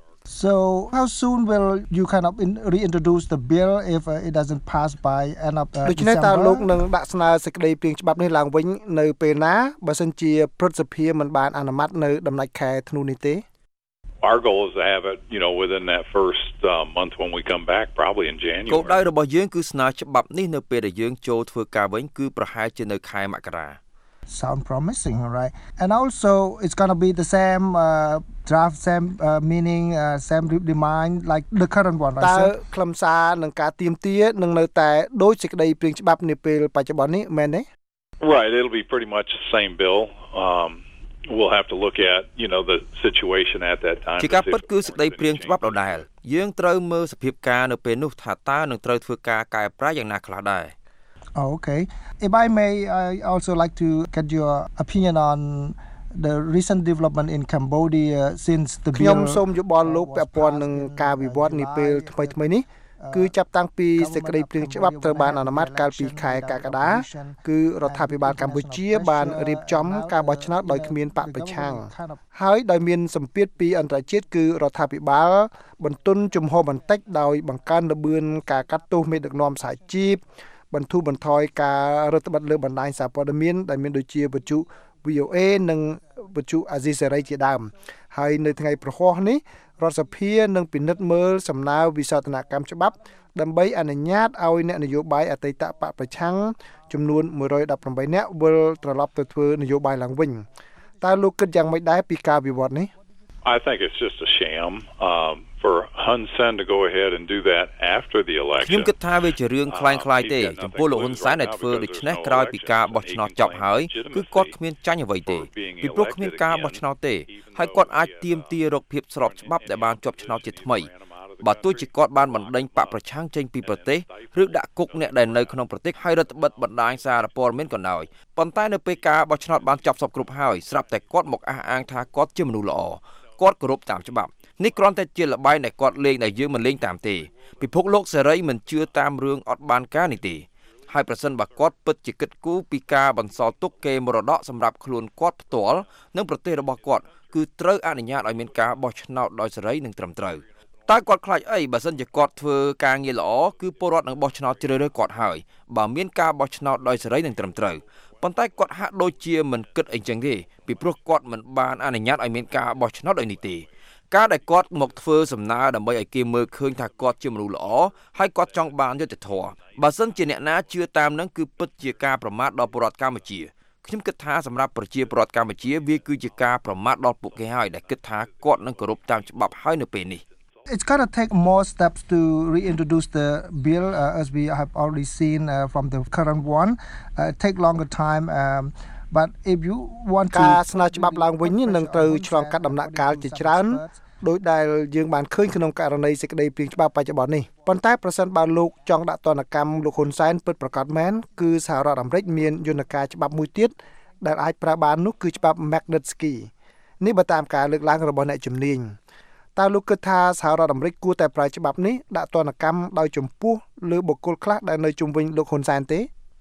So how soon will you kind of in, reintroduce the bill if uh, it doesn't pass by end of uh, ដូច្នេះតើលោកនឹងដាក់ស្នើសេចក្តីព្រៀងច្បាប់នេះឡើងវិញនៅពេលណាបើសិនជាព្រឹទ្ធសភាមិនបានអនុម័តនៅដំណាច់ខែធ្នូនេះទេ Our goal is to have it, you know, within that first uh, month when we come back, probably in January. គោលដៅរបស់យើងគឺស្នើច្បាប់នេះនៅពេលដែលយើងចូលធ្វើការវិញគឺប្រហែលជានៅខែមករា Sound promising, right? And also it's going to be the same uh, draft, same uh, meaning, uh, same demand like the current one, right? តើខ្លឹមសារនិងការទៀមទានឹងនៅតែដូចសេចក្តីព្រៀងច្បាប់នាពេលបច្ចុប្បន្ននេះមែនទេ Right, it'll be pretty much the same bill. Um We'll have to look at, you know, the situation at that time. ជាការពិតគឺសេចក្តីព្រៀងច្បាប់ដដែលយើងត្រូវមើលសភាពការនៅពេលនោះថាតើនឹងត្រូវធ្វើការកែប្រែយ៉ាងណាខ្លះដែរ Oh, okay. If I may, I also like to get your opinion on the recent development in Cambodia since the bill ខ្ញុំសូមយោបល់លោកពាក់ព័ន្ធនឹងការវិវត្តនាពេលថ្មីៗនេះគឺចាប់តាំងពីសេចក្តីព្រៀងច្បាប់ត្រូវបានអនុម័តកាលពីខែកក្កដាគឺរដ្ឋាភិបាលកម្ពុជាបានរៀបចំការបោះឆ្នោតដោយគ្មានបកប្រឆាំងហើយដោយមានសម្ពាធពីអន្តរជាតិគឺរដ្ឋាភិបាលបន្ទន់ជំហរបន្តិចដោយបង្កើនល្បឿនការកាត់ទោសមេដឹកនាំសហជីពបន្ធូរបន្ថយការរដ្ឋបတ်លើបណ្ដាញសារព័ត៌មានដែលមានដូចជាវិទ្យុ V O A និងវិទ្យុអាស៊ីសេរីជាដើមហើយនៅថ្ងៃប្រហោះនេះរដ្ឋសភានឹងពិនិត្យមើលសំណើវិសោធនកម្មច្បាប់ដើម្បីអនុញ្ញាតឲ្យអ្នកនយោបាយអតីតបកប្រឆាំងចំនួនone hundred eighteenនាក់វិលត្រឡប់ទៅធ្វើនយោបាយឡើងវិញតើលោកគិតយ៉ាងម៉េចដែរពីការវិវត្តនេះ I think it's just a sham um for Hun Sen to go ahead and do that after the election. ខ្ញុំគិតថាវាជារឿងคล้ายៗទេចំពោះលោកហ៊ុនសែនដែលធ្វើដូច្នេះក្រោយពីការបោះឆ្នោតចប់ហើយគឺគាត់គ្មានចាញ់អ្វីទេពីព្រោះគ្មានការបោះឆ្នោតទេហើយគាត់អាចទាមទាររកភាពស្របច្បាប់ដែលបានជាប់ឆ្នោតជាថ្មីបើទោះជាគាត់បានបណ្ដេញបកប្រឆាំងចេញពីប្រទេសឬដាក់គុកអ្នកដែលនៅក្នុងប្រទេសហើយរដ្ឋបិទបណ្ដាញសារព័ត៌មានក៏ដោយប៉ុន្តែនៅពេលការបោះឆ្នោតបានចប់សពគ្រប់ហើយស្រាប់តែគាត់មកអះអាងថាគាត់ជាមនុស្សល្អគាត់គោរពតាមច្បាប់នេះគ្រាន់តែជាល្បែងដែលគាត់លេងដែលយើងមិនលេងតាមទេពិភពលោកសេរីមិនជឿតាមរឿងអត់បានការនេះទេហើយប្រសិនបើគាត់ពិតជាគិតគូរពីការបន្សល់ទុកកេរមរតកសម្រាប់ខ្លួនគាត់ផ្ទាល់និងប្រទេសរបស់គាត់គឺត្រូវអនុញ្ញាតឲ្យមានការបោះឆ្នោតដោយសេរីនិងត្រឹមត្រូវតើគាត់ខ្លាចអីបើសិនជាគាត់ធ្វើការងារល្អគឺពលរដ្ឋនឹងបោះឆ្នោតជ្រើសរើសគាត់ហើយបើមានការបោះឆ្នោតដោយសេរីនិងត្រឹមត្រូវប៉ុន្តែគាត់ហាក់ដូចជាមិនគិតអីចឹងទេពីព្រោះគាត់មិនបានអនុញ្ញាតឲ្យមានការបោះឆ្នោតដោយនេះទេការដែលគាត់មកធ្វើសំណើដើម្បីឲ្យគេមើលឃើញថាគាត់ជាមនុស្សល្អហើយគាត់ចង់បានយុត្តិធម៌បើសិនជាអ្នកណាជឿតាមនឹងគឺពិតជាការប្រមាថដល់ពលរដ្ឋកម្ពុជាខ្ញុំគិតថាសម្រាប់ប្រជាពលរដ្ឋកម្ពុជាវាគឺជាការប្រមាថដល់ពួកគេហើយដែលគិតថាគាត់នឹងគោរពតាមច្បាប់ហើយនៅពេលនេះ It's going to take more steps to reintroduce the bill uh, as we have already seen uh, from the current one. Uh, it take longer time um, but if you want to ការស្នើច្បាប់ឡើងវិញនឹងត្រូវឆ្លងកាត់ដំណាក់កាលជាច្រើនដោយដែលយើងបានឃើញក្នុងករណីសេចក្តីព្រៀងច្បាប់បច្ចុប្បន្ននេះប៉ុន្តែប្រសិនបើលោកចង់ដាក់ទណ្ឌកម្មលោកហ៊ុនសែនពិតប្រាកដមែនគឺសហរដ្ឋអាមេរិកមានយន្តការច្បាប់មួយទៀតដែលអាចប្រើបាននោះគឺច្បាប់ Magnitsky នេះបើតាមការលើកឡើងរបស់អ្នកជំនាញតើលោកគិតថាសហរដ្ឋអាមេរិកគួរតែប្រើច្បាប់នេះដាក់ទណ្ឌកម្មដោយចំពោះលើបុគ្គលខ្លះដែលនៅជុំវិញលោកហ៊ុនសែនទេ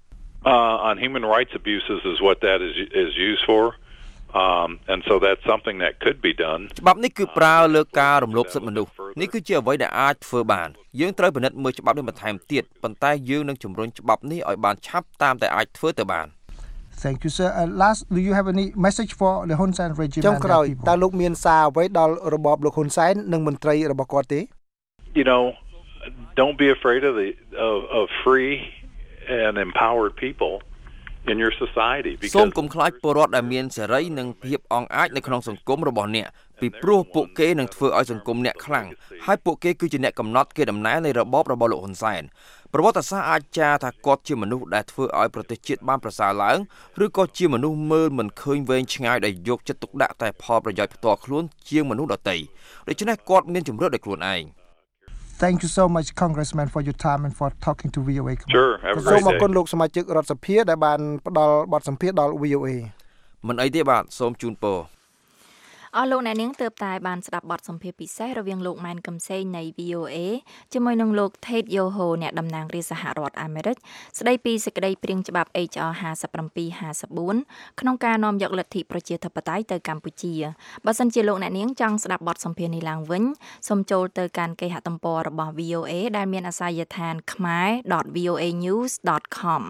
Uh on human rights abuses is what that is is used for. Um and so that's something that could be done. ច្បាប់នេះគឺប្រើលើការរំលោភសិទ្ធិមនុស្សនេះគឺជាអ្វីដែលអាចធ្វើបានយើងត្រូវពិនិត្យមើលច្បាប់នេះបន្ថែមទៀតប៉ុន្តែយើងនឹងជំរុញច្បាប់នេះឲ្យបានឆាប់តាមតែអាចធ្វើទៅបាន Thank you sir. Uh, last, do you have any message for the Hun Sen regime ចុង and ក្រោយ their people? តើលោកមានសារអ្វីដល់របបលោកហ៊ុនសែននិងមន្ត្រីរបស់គាត់ទេ You know, don't be afraid of the of, of free and empowered people in your society សូម because កុំខ្លាចពលរដ្ឋដែលមានសេរីនិងភាពអង់អាចនៅក្នុងសង្គមរបស់អ្នកពីព្រោះពួកគេនឹងធ្វើឲ្យសង្គមអ្នកខ្លាំងហើយពួកគេគឺជាអ្នកកំណត់កេរដំណែលនៃរបបរបស់លោកហ៊ុនសែនប្រវត្តិសាស្ត្រអាចចារថាគាត់ជាមនុស្សដែលធ្វើឲ្យប្រទេសជាតិបានប្រសើរឡើងឬក៏ជាមនុស្សមើលមិនឃើញវែងឆ្ងាយដែលយកចិត្តទុកដាក់តែផលប្រយោជន៍ផ្ទាល់ខ្លួនជាងមនុស្សដទៃដូច្នេះគាត់មានជំរឿនដោយខ្លួនឯង Thank you so much Congressman for your time and for talking to វី អូ អេ Sure, have a សូម great អរគុណ day. លោកសមាជិករដ្ឋសភាដែលបានផ្ដល់បទសម្ភាសន៍ដល់ វី អូ អេមិនអីទេបាទសូមជូនពរអស់លោកអ្នកនាងទើបតែបានស្ដាប់បទសម្ភាសន៍ពិសេសរវាងលោកម៉ែនកំសែងនៃ វី អូ អេ ជាមួយនឹងលោក Ted Yoho អ្នកតំណាងរាស្ត្រសហរដ្ឋអាមេរិកស្ដីពីសេចក្តីព្រាងច្បាប់ H R ห้าสิบเจ็ด ห้าสิบสี่ ក្នុងការនាំយកលទ្ធិប្រជាធិបតេយ្យទៅកម្ពុជាបើសិនជាលោកអ្នកនាងចង់ស្ដាប់បទសម្ភាសន៍នេះឡើងវិញសូមចូលទៅកាន់គេហទំព័ររបស់ វី អូ អេ ដែលមានអាសយដ្ឋាន khmer dot v o a news dot com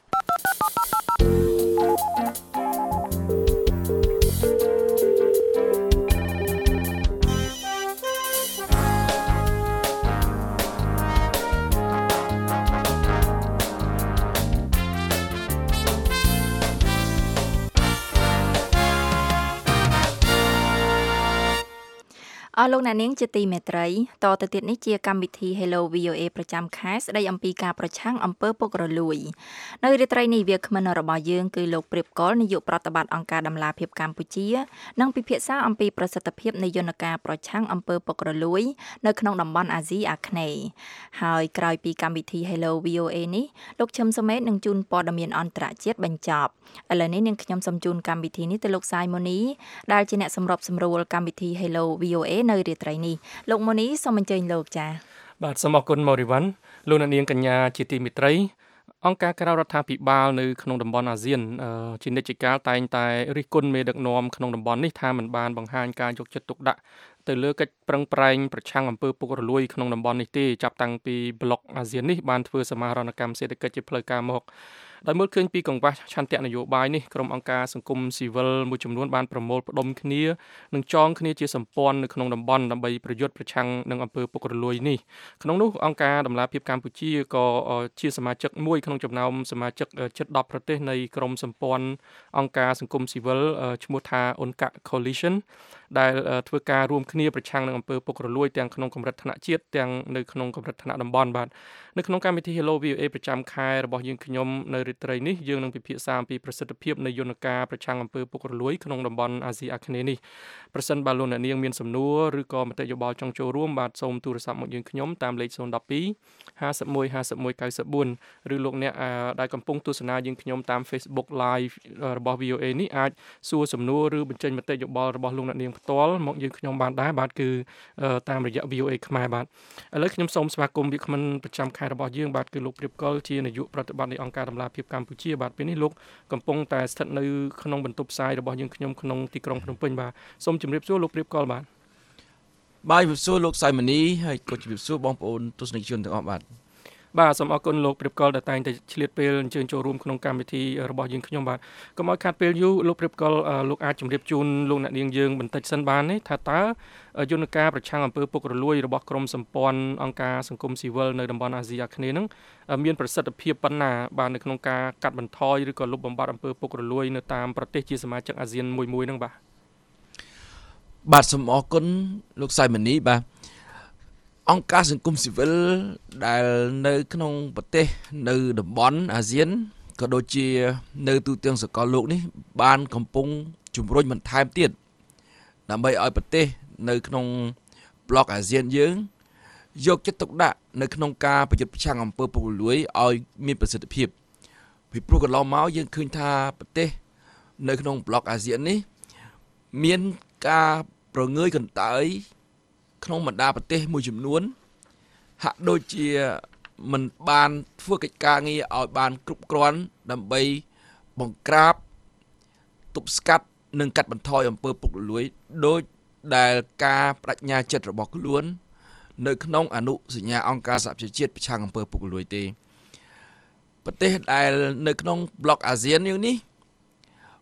អស់លោកអ្នកនាងជាទីមេត្រីតទៅទៀតនេះជាកម្មវិធី Hello វី អូ អេ ប្រចាំខែស្ដីអំពីការប្រឆាំងអំពើពុករលួយនៅរាត្រីនេះវាគ្មិនរបស់យើងគឺលោកព្រៀបកុលនាយកប្រតិបត្តិអង្គការដំឡាភិបកម្ពុជានឹងពិភាក្សាអំពីប្រសិទ្ធភាពនៃយន្តការប្រឆាំងអំពើពុករលួយនៅក្នុងតំបន់អាស៊ីអាគ្នេយ៍ហើយក្រោយពីកម្មវិធី Hello វី អូ អេ នេះលោកឈឹមសុមេតនឹងជូនព័ត៌មានអន្តរជាតិបញ្ចប់ឥឡូវនេះនាងខ្ញុំសូមជូនកម្មវិធីនេះទៅលោកសាយម៉ូនីដែលជាអ្នកសម្របសម្រួលកម្មវិធី Hello វី អូ អេ នៅរាត្រីនេះលោកម៉ូនីសូមអញ្ជើញលោកចា៎បាទសូមអរគុណម៉ូរីវ៉ាន់លោកអ្នកនាងកញ្ញាជាទីមេត្រីអង្គការក្រៅរដ្ឋាភិបាលនៅក្នុងតំបន់អាស៊ានជានិច្ចកាលតែងតែរិះគន់មេដឹកនាំក្នុងតំបន់នេះថាមិនបានបង្ហាញការយកចិត្តទុកដាក់ទៅលើកិច្ចប្រឹងប្រែងប្រឆាំងអំពើពុករលួយក្នុងតំបន់នេះទេចាប់តាំងពីប្លុកអាស៊ាននេះបានធ្វើសមាហរណកម្មសេដ្ឋកិច្ចជាផ្លូវការមកដោយមើលឃើញពីកង្វះឆន្ទៈនយោបាយនេះក្រុមអង្គការសង្គមស៊ីវិលមួយចំនួនបានប្រមូលផ្ដុំគ្នានិងចងគ្នាជាសម្ព័ន្ធនៅក្នុងតំបន់ដើម្បីប្រយុទ្ធប្រឆាំងនឹងអំពើពុករលួយនេះក្នុងនោះអង្គការដំឡាភិបកម្ពុជាក៏ជាសមាជិកមួយក្នុងចំណោមសមាជិកជិតដប់ប្រទេសនៃក្រុមសម្ព័ន្ធអង្គការសង្គមស៊ីវិលឈ្មោះថា Unca Coalition ដែលធ្វើការរួមគ្នាប្រឆាំងនឹងអំពើពុករលួយទាំងក្នុងកម្រិតថ្នាក់ជាតិទាំងនៅក្នុងកម្រិតថ្នាក់តំបន់បាទនៅក្នុងកម្មវិធី Hello វី អូ អេ ប្រចាំខែរបស់យើងខ្ញុំនៅរាត្រីនេះយើងនឹងពិភាក្សាអំពីប្រសិទ្ធភាពនៃយន្តការប្រឆាំងអំពើពុករលួយក្នុងតំបន់អាស៊ីអាគ្នេយ៍នេះប្រសិនបើលោកអ្នកនាងមានសំណួរឬក៏មតិយោបល់ចង់ចូលរួមបាទសូមទូរស័ព្ទមកយើងខ្ញុំតាមលេខศูนย์ หนึ่ง สอง ห้า หนึ่ง ห้า หนึ่ง เก้า สี่ ឬលោកអ្នកដែលកំពុងទស្សនាយើងខ្ញុំតាម Facebook Live របស់ វី អូ អេ នេះអាចសួរសំណួរឬបញ្ចេញមតិយោបល់របស់លោកអ្នកនាងផ្ទាល់មកយើងខ្ញុំបានដែរបាទគឺតាមរយៈ វី អូ អេ ខ្មែរបាទឥឡូវខ្ញុំសូមស្វាគមន៍វាគ្មិនប្រចាំខែរបស់យើងបាទគឺលោកព្រៀបកុលជានាយកប្រតិបត្តិនៃអង្គការដំឡាភិបកម្ពុជាបាទពេលនេះលោកកំពុងតែស្ថិតនៅក្នុងបន្ទប់ផ្សាយរបស់យើងខ្ញុំក្នុងទីក្រុងភ្នំពេញបាទសូមជម្រាបសួរលោកព្រៀបកុលបាទបាទជម្រាបសួរលោកសៃម៉ានីហើយក៏ជម្រាបសួរបងប្អូនទស្សនិកជនទាំងអស់បាទបាទសូមអរគុណលោកព្រៀបកុលដែលតែងតែឆ្លៀតពេលអញ្ជើញចូលរួមក្នុងកម្មវិធីរបស់យើងខ្ញុំបាទកុំឲ្យខាតពេលយូរលោកព្រៀបកុលលោកអាចជម្រាបជូនលោកអ្នកនាងយើងបន្តិចសិនបានទេថាតើយន្តការប្រឆាំងអំពើពុករលួយរបស់ក្រមសម្ព័ន្ធអង្គការសង្គមស៊ីវិលនៅតំបន់អាស៊ីអាគ្នេយ៍ហ្នឹងមានប្រសិទ្ធភាពប៉ុណ្ណាបាទនៅក្នុងការកាត់បន្ថយឬក៏លុបបំបាត់អំពើពុករលួយនៅតាមប្រទេសជាសមាជិកអាស៊ានមួយមួយហ្នឹងបាទបាទសូមអរគុណលោកសៃម៉ានីបាទអង្គការសង្គមស៊ីវិលដែលនៅក្នុងប្រទេសនៅតំបន់អាស៊ានក៏ដូចជានៅទូទាំងសកលលោកនេះបានកំពុងជំរុញបន្ថែមទៀតដើម្បីឲ្យប្រទេសនៅក្នុងប្លុកអាស៊ានយើងយកចិត្តទុកដាក់នៅក្នុងការប្រយុទ្ធប្រឆាំងអំពើពុករលួយឲ្យមានប្រសិទ្ធភាពពីព្រោះកន្លងមកយើងឃើញថាប្រទេសនៅក្នុងប្លុកអាស៊ាននេះមានការប្រងើយកន្តើយក្នុងបណ្ដាប្រទេសមួយចំនួនហាក់ដូចជាមិនបានធ្វើកិច្ចការងារឲ្យបានគ្រប់គ្រាន់ដើម្បីបង្ក្រាបទប់ស្កាត់និងកាត់បន្ថយអំពើពុករលួយដោយដែលការបដិញ្ញាចិត្តរបស់ខ្លួននៅក្នុងអនុសញ្ញាអង្គការសហប្រជាជាតិប្រឆាំងអំពើពុករលួយទេប្រទេសដែលនៅក្នុងប្លុកអាស៊ាននេះ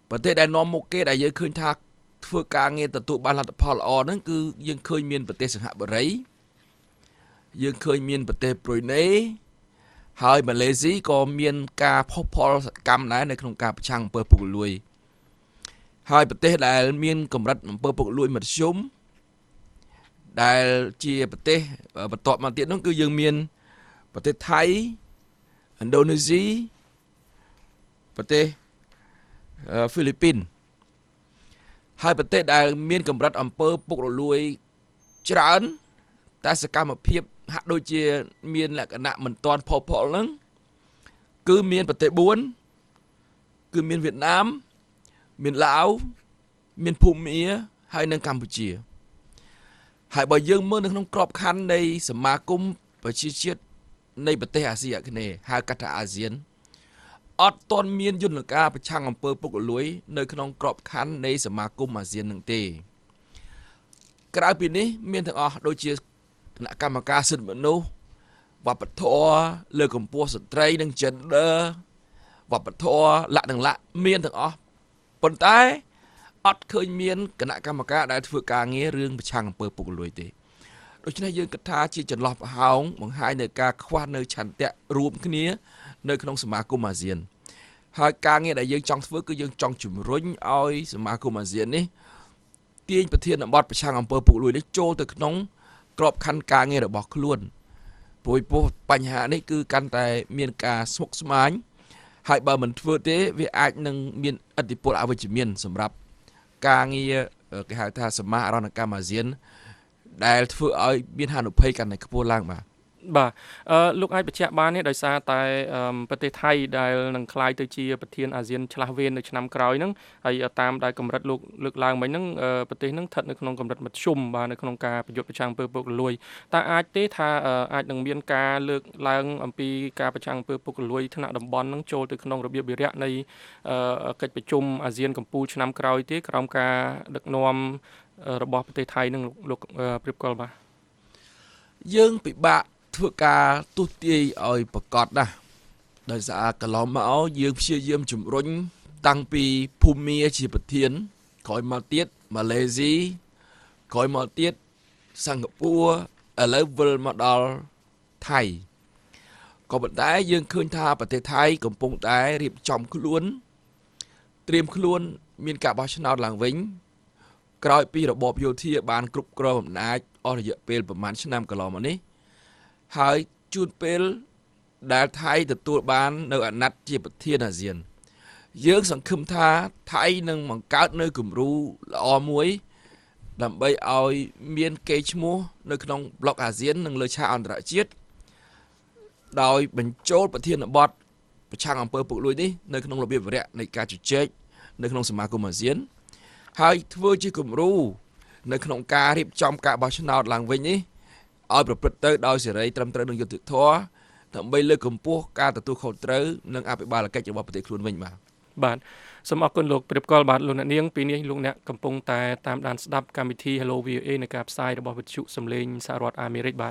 ប្រទេសដែលនាំមុខគេដែលយើងឃើញថាធ្វើការងារទទួលបានលទ្ធផលល្អហ្នឹងគឺយើងឃើញមានប្រទេសសិង្ហបុរីយើងឃើញមានប្រទេសប្រុយណេហើយម៉ាឡេស៊ីក៏មានការផុសផុលសកម្មដែរនៅក្នុងការប្រឆាំងអំពើពុករលួយហើយប្រទេសដែលមានកម្រិតអំពើពុករលួយមធ្យមដែលជាប្រទេសបន្ទាប់មកទៀតនោះគឺយើងមានប្រទេសថៃឥណ្ឌូនេស៊ីប្រទេសហ្វីលីពីនហើយប្រទេសដែលមានកម្រិតអំពើពុករលួយច្រើនតែសកម្មភាពហាក់ដូចជាមានលក្ខណៈមិនទាន់ផុសផុលហ្នឹងគឺមានប្រទេសបួនគឺមានវៀតណាមមានឡាវមានភូមាហើយនិងកម្ពុជាហើយបើយើងមើលនៅក្នុងក្របខ័ណ្ឌនៃសមាគមប្រជាជាតិនៃប្រទេសអាស៊ីអាគ្នេយ៍ហៅកាត់ថាអាស៊ានអត់ទាន់មានយន្តការប្រឆាំងអំពើពុករលួយនៅក្នុងក្របខ័ណ្ឌនៃសមាគមអាស៊ាននឹងទេក្រៅពីនេះមានទាំងអស់ដូចជាគណៈកម្មការសិទ្ធិមនុស្សវប្បធម៌លើកកម្ពស់ស្ត្រីនិង gender វប្បធម៌លក្ខណៈលក្ខមានទាំងអស់ប៉ុន្តែអត់ឃើញមានគណៈកម្មការដែលធ្វើការងាររឿងប្រឆាំងអំពើពុករលួយទេដូច្នេះយើងគិតថាជាចន្លោះប្រហោងបង្ហាញនៅការខ្វះនៅឆន្ទៈរួមគ្នានៅក្នុងសមាគមអាស៊ានហើយការងារដែលយើងចង់ធ្វើគឺយើងចង់ជំរុញឲ្យសមាគមអាស៊ាននេះទាញប្រធានបទប្រឆាំងអំពើពុករលួយនេះចូលទៅក្នុងក្របខ័ណ្ឌការងាររបស់ខ្លួនព្រោះពោះបញ្ហានេះគឺកាន់តែមានការស្មុគស្មាញហើយបើមិនធ្វើទេវាអាចនឹងមានឥទ្ធិពលអវិជ្ជមានសម្រាប់ការងារគេហៅថាសមាហរណកម្មអាស៊ានដែលធ្វើឲ្យមានហានិភ័យកាន់តែខ្ពស់ឡើងបាទបាទអឺលោកអាចបញ្ជាក់បានទេដោយសារតែប្រទេសថៃដែលនឹងក្លាយទៅជាប្រធានអាស៊ានឆ្លាស់វេននៅឆ្នាំក្រោយហ្នឹងហើយតាមដែលកម្រិតលោកលើកឡើងមិញហ្នឹងប្រទេសហ្នឹងស្ថិតនៅក្នុងកម្រិតមធ្យមបាទនៅក្នុងការប្រយុទ្ធប្រឆាំងអំពើពុករលួយតើអាចទេថាអាចនឹងមានការលើកឡើងអំពីការប្រឆាំងអំពើពុករលួយថ្នាក់តំបន់ហ្នឹងចូលទៅក្នុងរបៀបវិរៈនៃកិច្ចប្រជុំអាស៊ានកម្ពុជាឆ្នាំក្រោយទេក្រោមការដឹកនាំរបស់ប្រទេសថៃនឹងលោកព្រៀបកលបាទយើងពិបាកធ្វើការទស្សន៍ទាយឲ្យប្រកបណាស់ដោយសារកន្លងមកយើងព្យាយាមជំរុញតាំងពីភូមាជាប្រធានក្រោយមកទៀតម៉ាឡេស៊ីក្រោយមកទៀតសិង្ហបុរីឥឡូវវិលមកដល់ថៃក៏ប៉ុន្តែយើងឃើញថាប្រទេសថៃកំពុងតែរៀបចំខ្លួនត្រៀមខ្លួនមានការបោះឆ្នោតឡើងវិញក្រោយពីរបបយោធាបានគ្រប់គ្រងអំណាចអស់រយៈពេលប្រមាណឆ្នាំកន្លងមកនេះហើយជួនពេលដែលថៃទទួលបាននៅអាណត្តិជាប្រធានអាស៊ានយើងសង្ឃឹមថាថៃនឹងបង្កើតនៅគំរូល្អមួយដើម្បីឲ្យមានកេរ្តិ៍ឈ្មោះនៅក្នុងប្លុកអាស៊ាននិងលើឆាកអន្តរជាតិដោយបញ្ចូលប្រធានបទប្រឆាំងអំពើពុករលួយនេះនៅក្នុងរបៀបវិរៈនៃការជជែកនៅក្នុងសមាគមអាស៊ានហើយធ្វើជាគំរូនៅក្នុងការរៀបចំការបោះឆ្នោតឡើងវិញនេះឲ្យប្រព្រឹត្តទៅដោយសេរីត្រឹមត្រូវនឹងយុត្តិធម៌ដើម្បីលើកកម្ពស់ការទទួលខុសត្រូវនិងអភិបាលកិច្ចរបស់ប្រទេសខ្លួនវិញបាទបាទសូមអរគុណលោកព្រៀបកលបាទលោកអ្នកនាងពីនេះលោកអ្នកកំពុងតែតាមដានស្ដាប់កម្មវិធី Hello វី អូ အေ នៃការផ្សាយរបស់វិទ្យុសំឡេងសហរដ្ឋអាមេរិកបាទ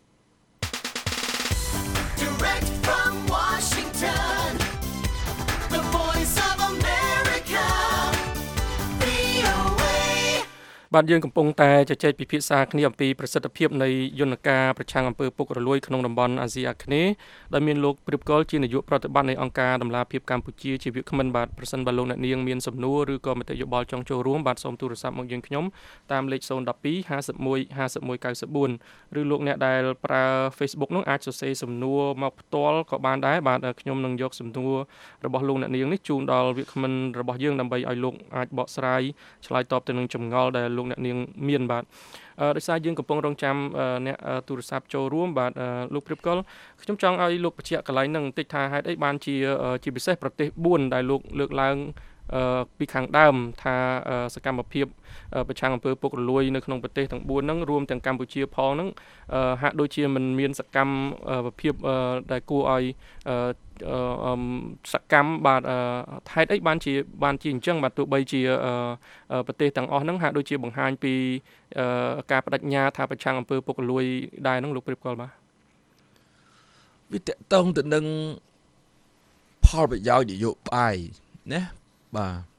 Direct from Washington The Voice of America វី អូ အေបាទយើងកំពុងតែជជែកពិភាក្សាគ្នាអំពីប្រសិទ្ធភាពនៃយន្តការប្រឆាំងអំពើពុករលួយក្នុងតំបន់អាស៊ីអាគ្នេយ៍ដែលមានលោកព្រៀបកលជានាយកប្រតិបត្តិនៃអង្គការដំឡាភិបកម្ពុជាជាវាគ្មិនបាទប្រសិនបើលោកអ្នកនាងមានសំណួរឬក៏មតិយោបល់ចង់ចូលរួមបាទសូមទូរស័ព្ទមកយើងខ្ញុំតាមលេខศูนย์ หนึ่ง สอง ห้า หนึ่ง หนึ่ง ห้า หนึ่ง เก้า สี่ឬលោកអ្នកដែលប្រើ Facebook នោះអាចសរសេរសំណួរមកផ្ទាល់ក៏បានដែរបាទខ្ញុំនឹងយកសំណួររបស់លោកអ្នកនាងនេះជូនដល់វាគ្មិនរបស់យើងដើម្បីឲ្យលោកអាចបកស្រាយឆ្លើយតបទៅនឹងចម្ងល់ដែលលោកអ្នកនាងមានបាទដោយសារយើងកំពុងរងចាំអ្នកទូរស័ព្ទចូលរួមបាទលោកព្រៀបកលខ្ញុំចង់ឲ្យលោកបញ្ជាក់កន្លែងហ្នឹងបន្តិចថាហេតុអីបានជាជាពិសេសប្រទេសបួនដែលលោកលើកឡើងពីខាងដើមថាសកម្មភាពប្រឆាំងអំពើពុករលួយនៅក្នុងប្រទេសទាំងបួនហ្នឹងរួមទាំងកម្ពុជាផងហ្នឹងហាក់ដូចជាមិនមានសកម្មភាពដែលគួរឲ្យសកម្មបាទហេតុអីបានជាបានជាអញ្ចឹងបាទទោះបីជាប្រទេសទាំងអស់ហ្នឹងហាក់ដូចជាបង្ហាញពីការបដិញ្ញាថាប្រឆាំងអំពើពុករលួយដែរហ្នឹងលោកព្រៀបកលបាទវាតកតងទៅនឹងផលប្រយោជន៍នយោបាយណាបាទ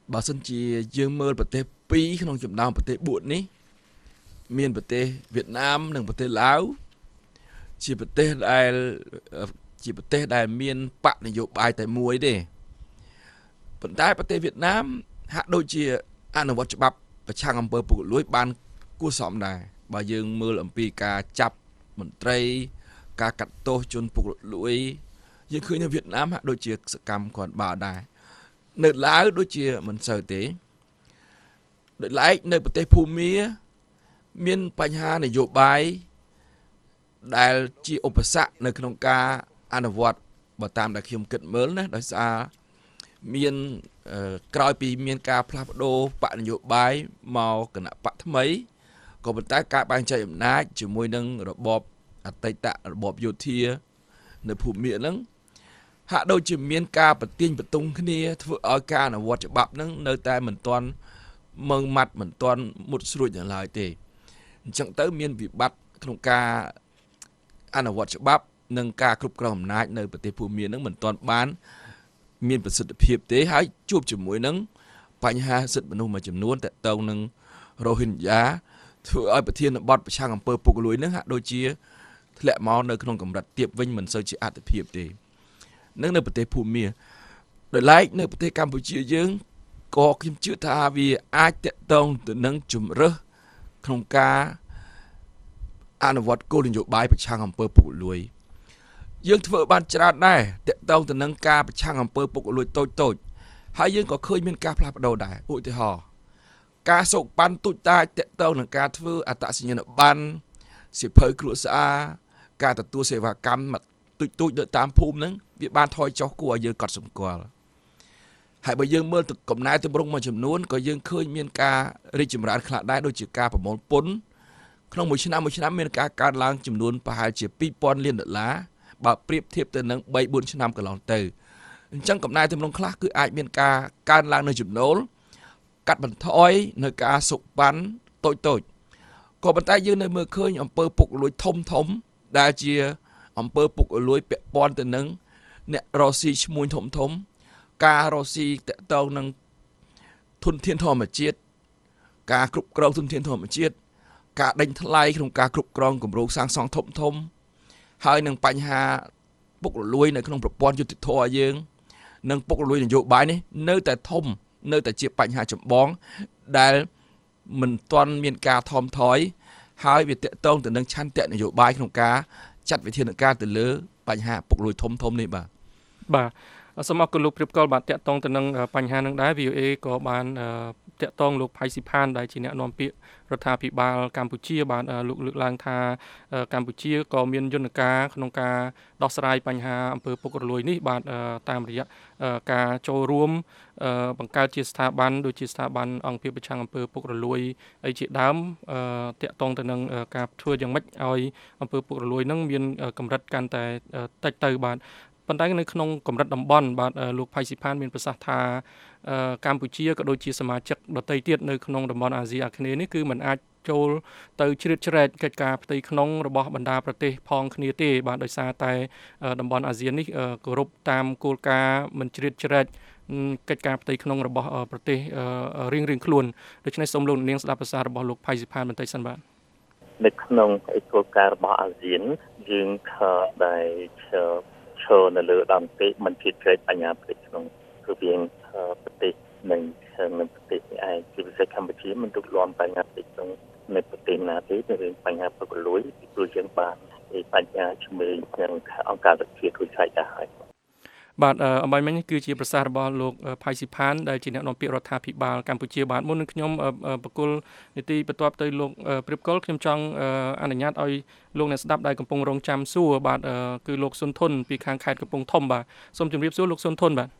បើសិនជាយើងមើលប្រទេសពីរក្នុងចំណោមប្រទេសបួននេះមានប្រទេសវៀតណាមនិងប្រទេសឡាវជាប្រទេសដែលជាប្រទេសដែលមានបកនយោបាយតែមួយទេប៉ុន្តែប្រទេសវៀតណាមហាក់ដូចជាអនុវត្តច្បាប់ប្រឆាំងអំពើពុករលួយបានគួរសមដែរបើយើងមើលអំពីការចាប់មន្ត្រីការកាត់ទោសជនពុករលួយយើងឃើញនៅវៀតណាមហាក់ដូចជាសកម្មគ្រាន់បើដែរនៅឡាវដូចជាមិនសូវទេដោយឡែកនៅប្រទេសភូមាមានបញ្ហានយោបាយដែលជាឧបសគ្គនៅក្នុងការអនុវត្តបើតាមដែលខ្ញុំគិតមើលណាដោយសារមានក្រោយពីមានការផ្លាស់ប្ដូរបកនយោបាយមកគណៈបកថ្មីក៏ប៉ុន្តែការបែងចែកអំណាចជាមួយនឹងរបបអតីតរបបយោធានៅភូមាហ្នឹងហាក់ដូចជាមានការប្រទាញបន្ទង់គ្នាធ្វើឲ្យការអនុវត្តច្បាប់ហ្នឹងនៅតែមិនទាន់មើងម៉ាត់មិនទាន់មុតស្រួចនៅឡើយទេអញ្ចឹងទៅមានវិបត្តិក្នុងការអនុវត្តច្បាប់និងការគ្រប់គ្រងអំណាចនៅប្រទេសភូមាហ្នឹងមិនទាន់បានមានប្រសិទ្ធភាពទេហើយជួបជាមួយនឹងបញ្ហាសិទ្ធិមនុស្សមួយចំនួនទាក់ទងនឹងរ៉ូហិញយ៉ាធ្វើឲ្យប្រធានបទប្រឆាំងអំពើពុករលួយហ្នឹងហាក់ដូចជាធ្លាក់មកនៅក្នុងកម្រិតទាបវិញមិនសូវជាអត្ថភាពទេនឹងនៅប្រទេសភូមាដោយឡែកនៅប្រទេសកម្ពុជាយើងក៏ខ្ញុំជឿថាវាអាចតាក់ទងទៅនឹងជំរើសក្នុងការអនុវត្តគោលនយោបាយប្រឆាំងអំពើពុករលួយយើងធ្វើបានច្រើនដែរតាក់ទងទៅនឹងការប្រឆាំងអំពើពុករលួយតូចតូចហើយយើងក៏ឃើញមានការផ្លាស់ប្ដូរដែរឧទាហរណ៍ការសោកប៉ាន់ទូចតាចតាក់ទងនឹងការធ្វើអត្តសញ្ញាណប័ណ្ណសិភៅគ្រួសារការទទួលសេវាកម្មទូចទូចនៅតាមភូមិហ្នឹងវាបានថយចុះគួរឲ្យយើងកត់សម្គាល់ហើយបើយើងមើលទៅកំណែទម្រង់មួយចំនួនក៏យើងឃើញមានការរីកចម្រើនខ្លះដែរដូចជាការប្រមូលពន្ធក្នុងមួយឆ្នាំមួយឆ្នាំមានការកើនឡើងចំនួនប្រហែលជាពីរពាន់លានដុល្លារបើប្រៀបធៀបទៅនឹងបីបួនឆ្នាំកន្លងទៅអញ្ចឹងកំណែទម្រង់ខ្លះគឺអាចមានការកើនឡើងនៅចំណូលកាត់បន្ថយនៅការសុខប៉ាន់តូចតូចក៏ប៉ុន្តែយើងនៅមើលឃើញអំពើពុករលួយធំធំដែលជាអំពើពុករលួយពាក់ព័ន្ធទៅនឹងអ្នករកស៊ីឈ្មួញធំធំការរកស៊ីតាក់ទងនឹងធនធានធម្មជាតិការគ្រប់គ្រងធនធានធម្មជាតិការដេញថ្លៃក្នុងការគ្រប់គ្រងគម្រោងសាងសង់ធំធំហើយនឹងបញ្ហាពុករលួយនៅក្នុងប្រព័ន្ធយុតិធធម៌យើងនិងពុករលួយនយោបាយនេះនៅតែធំនៅតែជាបញ្ហាចម្បងដែលមិនទាន់មានការថមថយហើយវាតាក់ទងទៅនឹងឆន្ទៈនយោបាយក្នុងការចាត់វិធានការទៅលើបញ្ហាពុករលួយធំធំនេះបាទបាទសូមអរគុណលោកព្រៀបកលបាទតាក់ទងទៅនឹងបញ្ហានឹងដែរ វី អូ អេ ក៏បានតាក់ទងលោកផៃស៊ីផានដែលជាអ្នកនាំពាក្យរដ្ឋាភិបាលកម្ពុជាបានលោកលើកឡើងថាកម្ពុជាក៏មានយន្តការក្នុងការដោះស្រាយបញ្ហាអំពើពុករលួយនេះបាទតាមរយៈការចូលរួមបង្កើតជាស្ថាប័នដូចជាស្ថាប័នអង្គភាពប្រឆាំងអំពើពុករលួយអីជាដើមតាក់ទងទៅនឹងការធ្វើយ៉ាងម៉េចឲ្យអំពើពុករលួយនឹងមានកម្រិតកាន់តែតិចទៅបាទប៉ុន្តែនៅក្នុងកម្រិតតំបន់បាទលោកផៃស៊ីផានមានប្រសាសន៍ថាកម្ពុជាក៏ដូចជាសមាជិកដទៃទៀតនៅក្នុងតំបន់អាស៊ីអាគ្នេយ៍នេះគឺมันអាចចូលទៅជ្រៀតជ្រែកកិច្ចការផ្ទៃក្នុងរបស់បណ្ដាប្រទេសផងគ្នាទេបាទដោយសារតែតំបន់អាស៊ាននេះគោរពតាមគោលការណ៍មិនជ្រៀតជ្រែកកិច្ចការផ្ទៃក្នុងរបស់ប្រទេសរៀងៗខ្លួនដូច្នេះសូមលោកនាងស្ដាប់ប្រសាសន៍របស់លោកផៃស៊ីផានបន្តិចសិនបាទនៅក្នុងគោលការណ៍របស់អាស៊ានយើងខដែលឈរនៅលើដំណេកមិនជ្រៀតជ្រែកបញ្ហាផ្ទៃក្នុងគឺវាប្រទេសនិងនៅប្រទេសនេះឯងជាពិសេសកម្ពុជាមិនទូលំបញ្ហាផ្ទៃក្នុងនៅប្រទេសណាទេទៅរឿងបញ្ហាពុករលួយពីព្រោះយើងបានពីបញ្ហាជាមួយនឹងអង្គការសហជីវជាតិរួចហើយដែរហើយបាទអំបញ្ញមិញគឺជាប្រសាសន៍របស់លោកផៃស៊ីផានដែលជាអ្នកនាំពាក្យរដ្ឋាភិបាលកម្ពុជាបាទមុននឹងខ្ញុំបកគលនីតិបន្ទាប់ទៅលោកព្រៀបកុលខ្ញុំចង់អនុញ្ញាតឲ្យលោកអ្នកស្ដាប់ដែលកំពុងរងចាំសួរបាទគឺលោកសុនធុនពីខាងខេត្តកំពង់ធំបាទសូមជម្រាបសួរលោកសុនធុនបាទ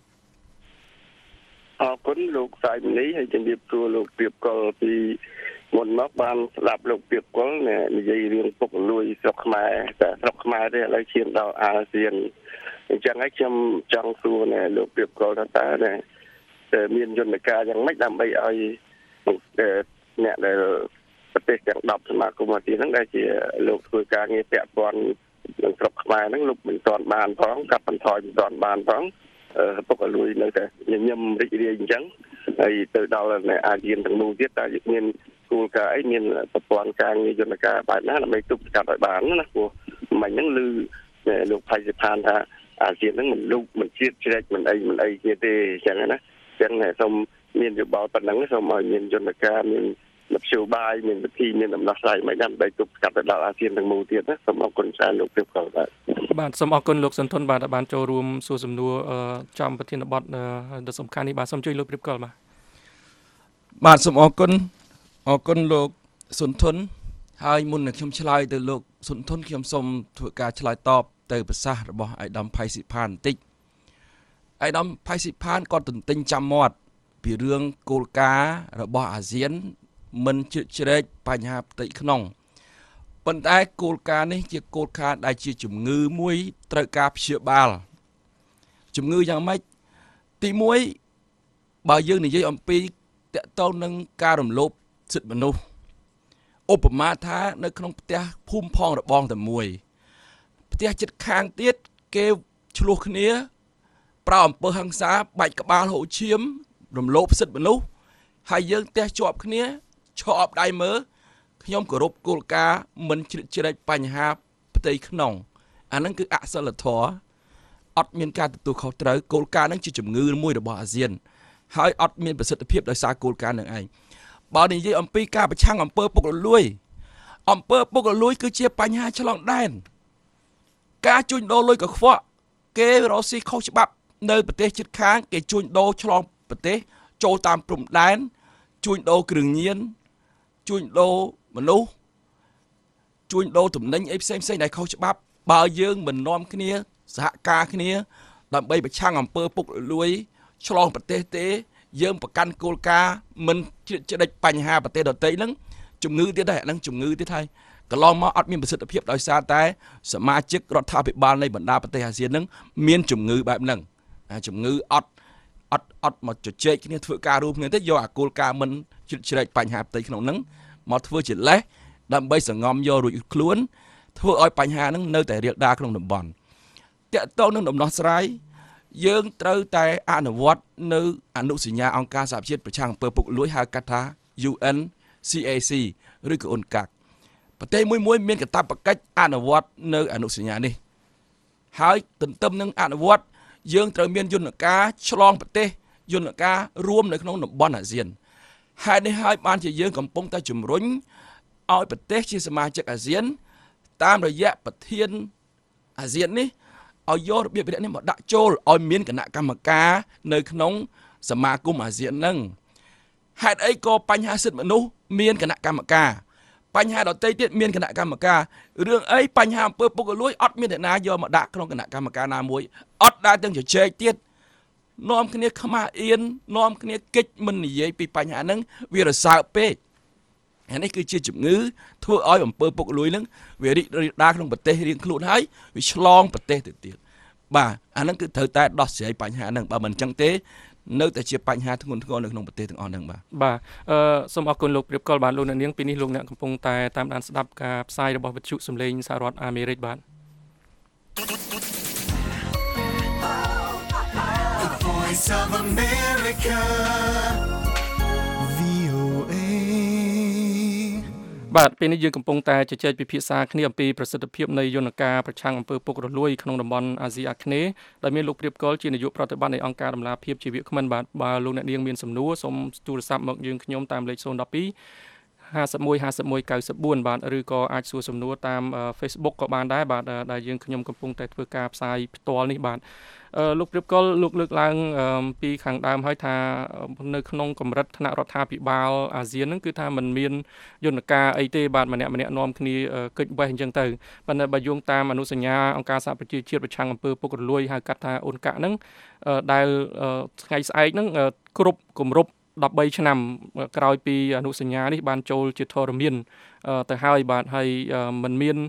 អរគុណលោកសាយមនីហើយជម្រាបសួរលោកព្រៀបកុលពីមុនមកបានស្ដាប់លោកព្រៀបកុលនិយាយរឿងពុករលួយស្រុកខ្មែរតែស្រុកខ្មែរទេឥឡូវឈានដល់អាស៊ានអញ្ចឹងហើយខ្ញុំចង់សួរណែលោកព្រៀបកុលថាតើណែមានយន្តការយ៉ាងម៉េចដើម្បីឲ្យអ្នកដែលប្រទេសទាំងដប់សមាគមអាស៊ានហ្នឹងដែលជាលោកធ្វើការងារពាក់ព័ន្ធនឹងស្រុកខ្មែរហ្នឹងលោកមិនទាន់បានផងកាត់បន្ថយមិនទាន់បានផងពុកលួយនៅតែញញឹមរីករាយអញ្ចឹងហើយទៅដល់អាស៊ានទាំងនោះទៀតតើមានគោលការណ៍អីមានប្រព័ន្ធការងារយន្តការបែបណាដើម្បីទប់ស្កាត់ឲ្យបានណាព្រោះមិញហ្នឹងឮលោកផៃសិផានថាអាស៊ានហ្នឹងមិនលុបមិនជាតិជ្រែកមិនអីមិនអីគ្នាទេអញ្ចឹងណាអញ្ចឹងសូមមានយោបល់ប៉ុណ្ណឹងសូមឲ្យមានយន្តការមានមធ្យោបាយមានវិធីមានដំណោះស្រាយមិនដើម្បីទប់ស្កាត់ទៅដល់អាស៊ានទាំងមូលទៀតណាសូមអរគុណច្រើនលោកព្រៀបកលបាទបាទសូមអរគុណលោកសុនធនបាទបានចូលរួមសួរសំណួរចំប្រធានបទដ៏សំខាន់នេះបាទសូមជួយលោកព្រៀបកលបាទបាទសូមអរគុណអរគុណលោកសុនធនហើយមុននឹងខ្ញុំឆ្លើយទៅលោកសុនធនខ្ញុំសូមធ្វើការឆ្លើយតបទៅប្រសាសន៍របស់អាយដាមផៃស៊ីផានបន្តិចអាយដាមផៃស៊ីផានគាត់ទន្ទិញចាំមាត់ពីរឿងគោលការណ៍របស់អាស៊ានមិនជ្រៀតជ្រែកបញ្ហាផ្ទៃក្នុងប៉ុន្តែគោលការណ៍នេះជាគោលការណ៍ដែលជាជំងឺមួយត្រូវការព្យាបាលជំងឺយ៉ាងម៉េចទីមួយបើយើងនិយាយអំពីតកតងនឹងការរំលោភសិទ្ធិមនុស្សឧបមាថានៅក្នុងផ្ទះភូមិផងរបងតែមួយផ្ទះជិតខាងទៀតគេឆ្លោះគ្នាប្រៅអំពើហិង្សាបាច់ក្បាលហូរឈាមរំលោភសិទ្ធិមនុស្សហើយយើងផ្ទះជាប់គ្នាឈរអបដៃមើលខ្ញុំគោរពគោលការណ៍មិនជ្រៀតជ្រែកបញ្ហាផ្ទៃក្នុងអាហ្នឹងគឺអសិលធម៌អត់មានការទទួលខុសត្រូវគោលការណ៍ហ្នឹងជាជំងឺមួយរបស់អាស៊ានហើយអត់មានប្រសិទ្ធភាពដោយសារគោលការណ៍នឹងឯងបើនិយាយអំពីការប្រឆាំងអំពើពុករលួយអំពើពុករលួយគឺជាបញ្ហាឆ្លងដែនការជួញដូរលុយកខ្វក់គេរកស៊ីខុសច្បាប់នៅប្រទេសជិតខាងគេជួញដូរឆ្លងប្រទេសចូលតាមព្រំដែនជួញដូរគ្រឿងញៀនជួញដូរមនុស្សជួញដូរទំនិញអីផ្សេងផ្សេងដែលខុសច្បាប់បើយើងមិននាំគ្នាសហការគ្នាដើម្បីប្រឆាំងអំពើពុករលួយឆ្លងប្រទេសទេយើងប្រកាន់គោលការណ៍មិនជ្រៀតជ្រែកបញ្ហាប្រទេសដទៃហ្នឹងជំងឺទៀតដែរហ្នឹងជំងឺទៀតហើយកន្លងមកអត់មានប្រសិទ្ធភាពដោយសារតែសមាជិករដ្ឋាភិបាលនៃបណ្ដាប្រទេសអាស៊ានហ្នឹងមានជំងឺបែបហ្នឹងជំងឺអត់អត់អត់មកជជែកគ្នាធ្វើការរួមគ្នាទេយកអាគោលការណ៍មិនជ្រៀតជ្រែកបញ្ហាផ្ទៃក្នុងហ្នឹងមកធ្វើជាលេសដើម្បីសង្ងំយករួចខ្លួនធ្វើឲ្យបញ្ហាហ្នឹងនៅតែរាលដាលក្នុងតំបន់តាក់ទងនឹងដំណោះស្រាយយើងត្រូវតែអនុវត្តនៅអនុសញ្ញាអង្គការសហជាតិប្រឆាំងអំពើពុករលួយហៅកាត់ថា U N C A C ឬក៏អ៊ុនកាក់ប្រទេសមួយមួយមានកាតព្វកិច្ចអនុវត្តនៅអនុសញ្ញានេះហើយទន្ទឹមនឹងអនុវត្តយើងត្រូវមានយន្តការឆ្លងប្រទេសយន្តការរួមនៅក្នុងតំបន់អាស៊ានហេតុនេះហើយបានជាយើងកំពុងតែជំរុញឲ្យប្រទេសជាសមាជិកអាស៊ានតាមរយៈប្រធានអាស៊ាននេះឲ្យយករបៀបវិនិច្ឆ័យនេះមកដាក់ចូលឲ្យមានគណៈកម្មការនៅក្នុងសមាគមអាស៊ានហ្នឹងហេតុអីក៏បញ្ហាសិទ្ធិមនុស្សមានគណៈកម្មការបញ្ហាដទៃទៀតមានគណៈកម្មការរឿងអីបញ្ហាអំពើពុករលួយអត់មានអ្នកណាយកមកដាក់ក្នុងគណៈកម្មការណាមួយអត់ដែលទាំងជជែកទៀតនាំគ្នាខ្មាស់អៀននាំគ្នាកិច្ចមិននិយាយពីបញ្ហាហ្នឹងវារសើបពេកអានេះគឺជាជំងឺធ្វើឲ្យអំពើពុករលួយហ្នឹងវារីករាលដាលក្នុងប្រទេសរៀងខ្លួនហើយវាឆ្លងប្រទេសទៅទៀតបាទអាហ្នឹងគឺត្រូវតែដោះស្រាយបញ្ហាហ្នឹងបើមិនអញ្ចឹងទេនៅតែជាបញ្ហាធ្ងន់ធ្ងរនៅក្នុងប្រទេសទាំងអស់ហ្នឹងបាទបាទអឺសូមអរគុណលោកព្រៀបកលបាទលោកអ្នកនាងពីនេះលោកអ្នកកំពុងតែតាមដានស្ដាប់ការផ្សាយរបស់វិទ្យុសំឡេងសហរដ្ឋអាមេរិកបាទ The Voice of America បាទពេលនេះយើងកំពុងតែជជែកពិភាក្សាគ្នាអំពីប្រសិទ្ធភាពនៃយន្តការប្រឆាំងអំពើពុករលួយក្នុងតំបន់អាស៊ីអាគ្នេយ៍ដែលមានលោកព្រៀបកលជានាយកប្រតិបត្តិនៃអង្គការដំឡាភិបជាវាគ្មិនបាទបើលោកអ្នកនាងមានសំណួរសូមទូរស័ព្ទមកយើងខ្ញុំតាមលេខศูนย์ một hai ห้าสิบเอ็ด ห้าสิบเอ็ด เก้าสิบสี่បាទឬក៏អាចសួរសំណួរតាម Facebook ក៏បានដែរបាទដែលយើងខ្ញុំកំពុងតែធ្វើការផ្សាយផ្ទាល់នេះបាទលោកព្រៀបកលលោកលើកឡើងពីខាងដើមហើយថានៅក្នុងកម្រិតថ្នាក់រដ្ឋាភិបាលអាស៊ានហ្នឹងគឺថាมันមានយន្តការអីទេបាទម្នាក់ម្នាក់នាំគ្នាកិច្ចវេះអញ្ចឹងទៅប៉ុន្តែបើយោងតាមអនុសញ្ញាអង្គការសហប្រជាជាតិប្រឆាំងអំពើពុករលួយហៅកាត់ថាអ៊ុនកាក់ហ្នឹងដែលថ្ងៃស្អែកហ្នឹងគ្រប់គម្រប់ដប់បីឆ្នាំក្រោយពីអនុសញ្ញានេះបានចូលជាធរមានទៅហើយបាទហើយมันមាន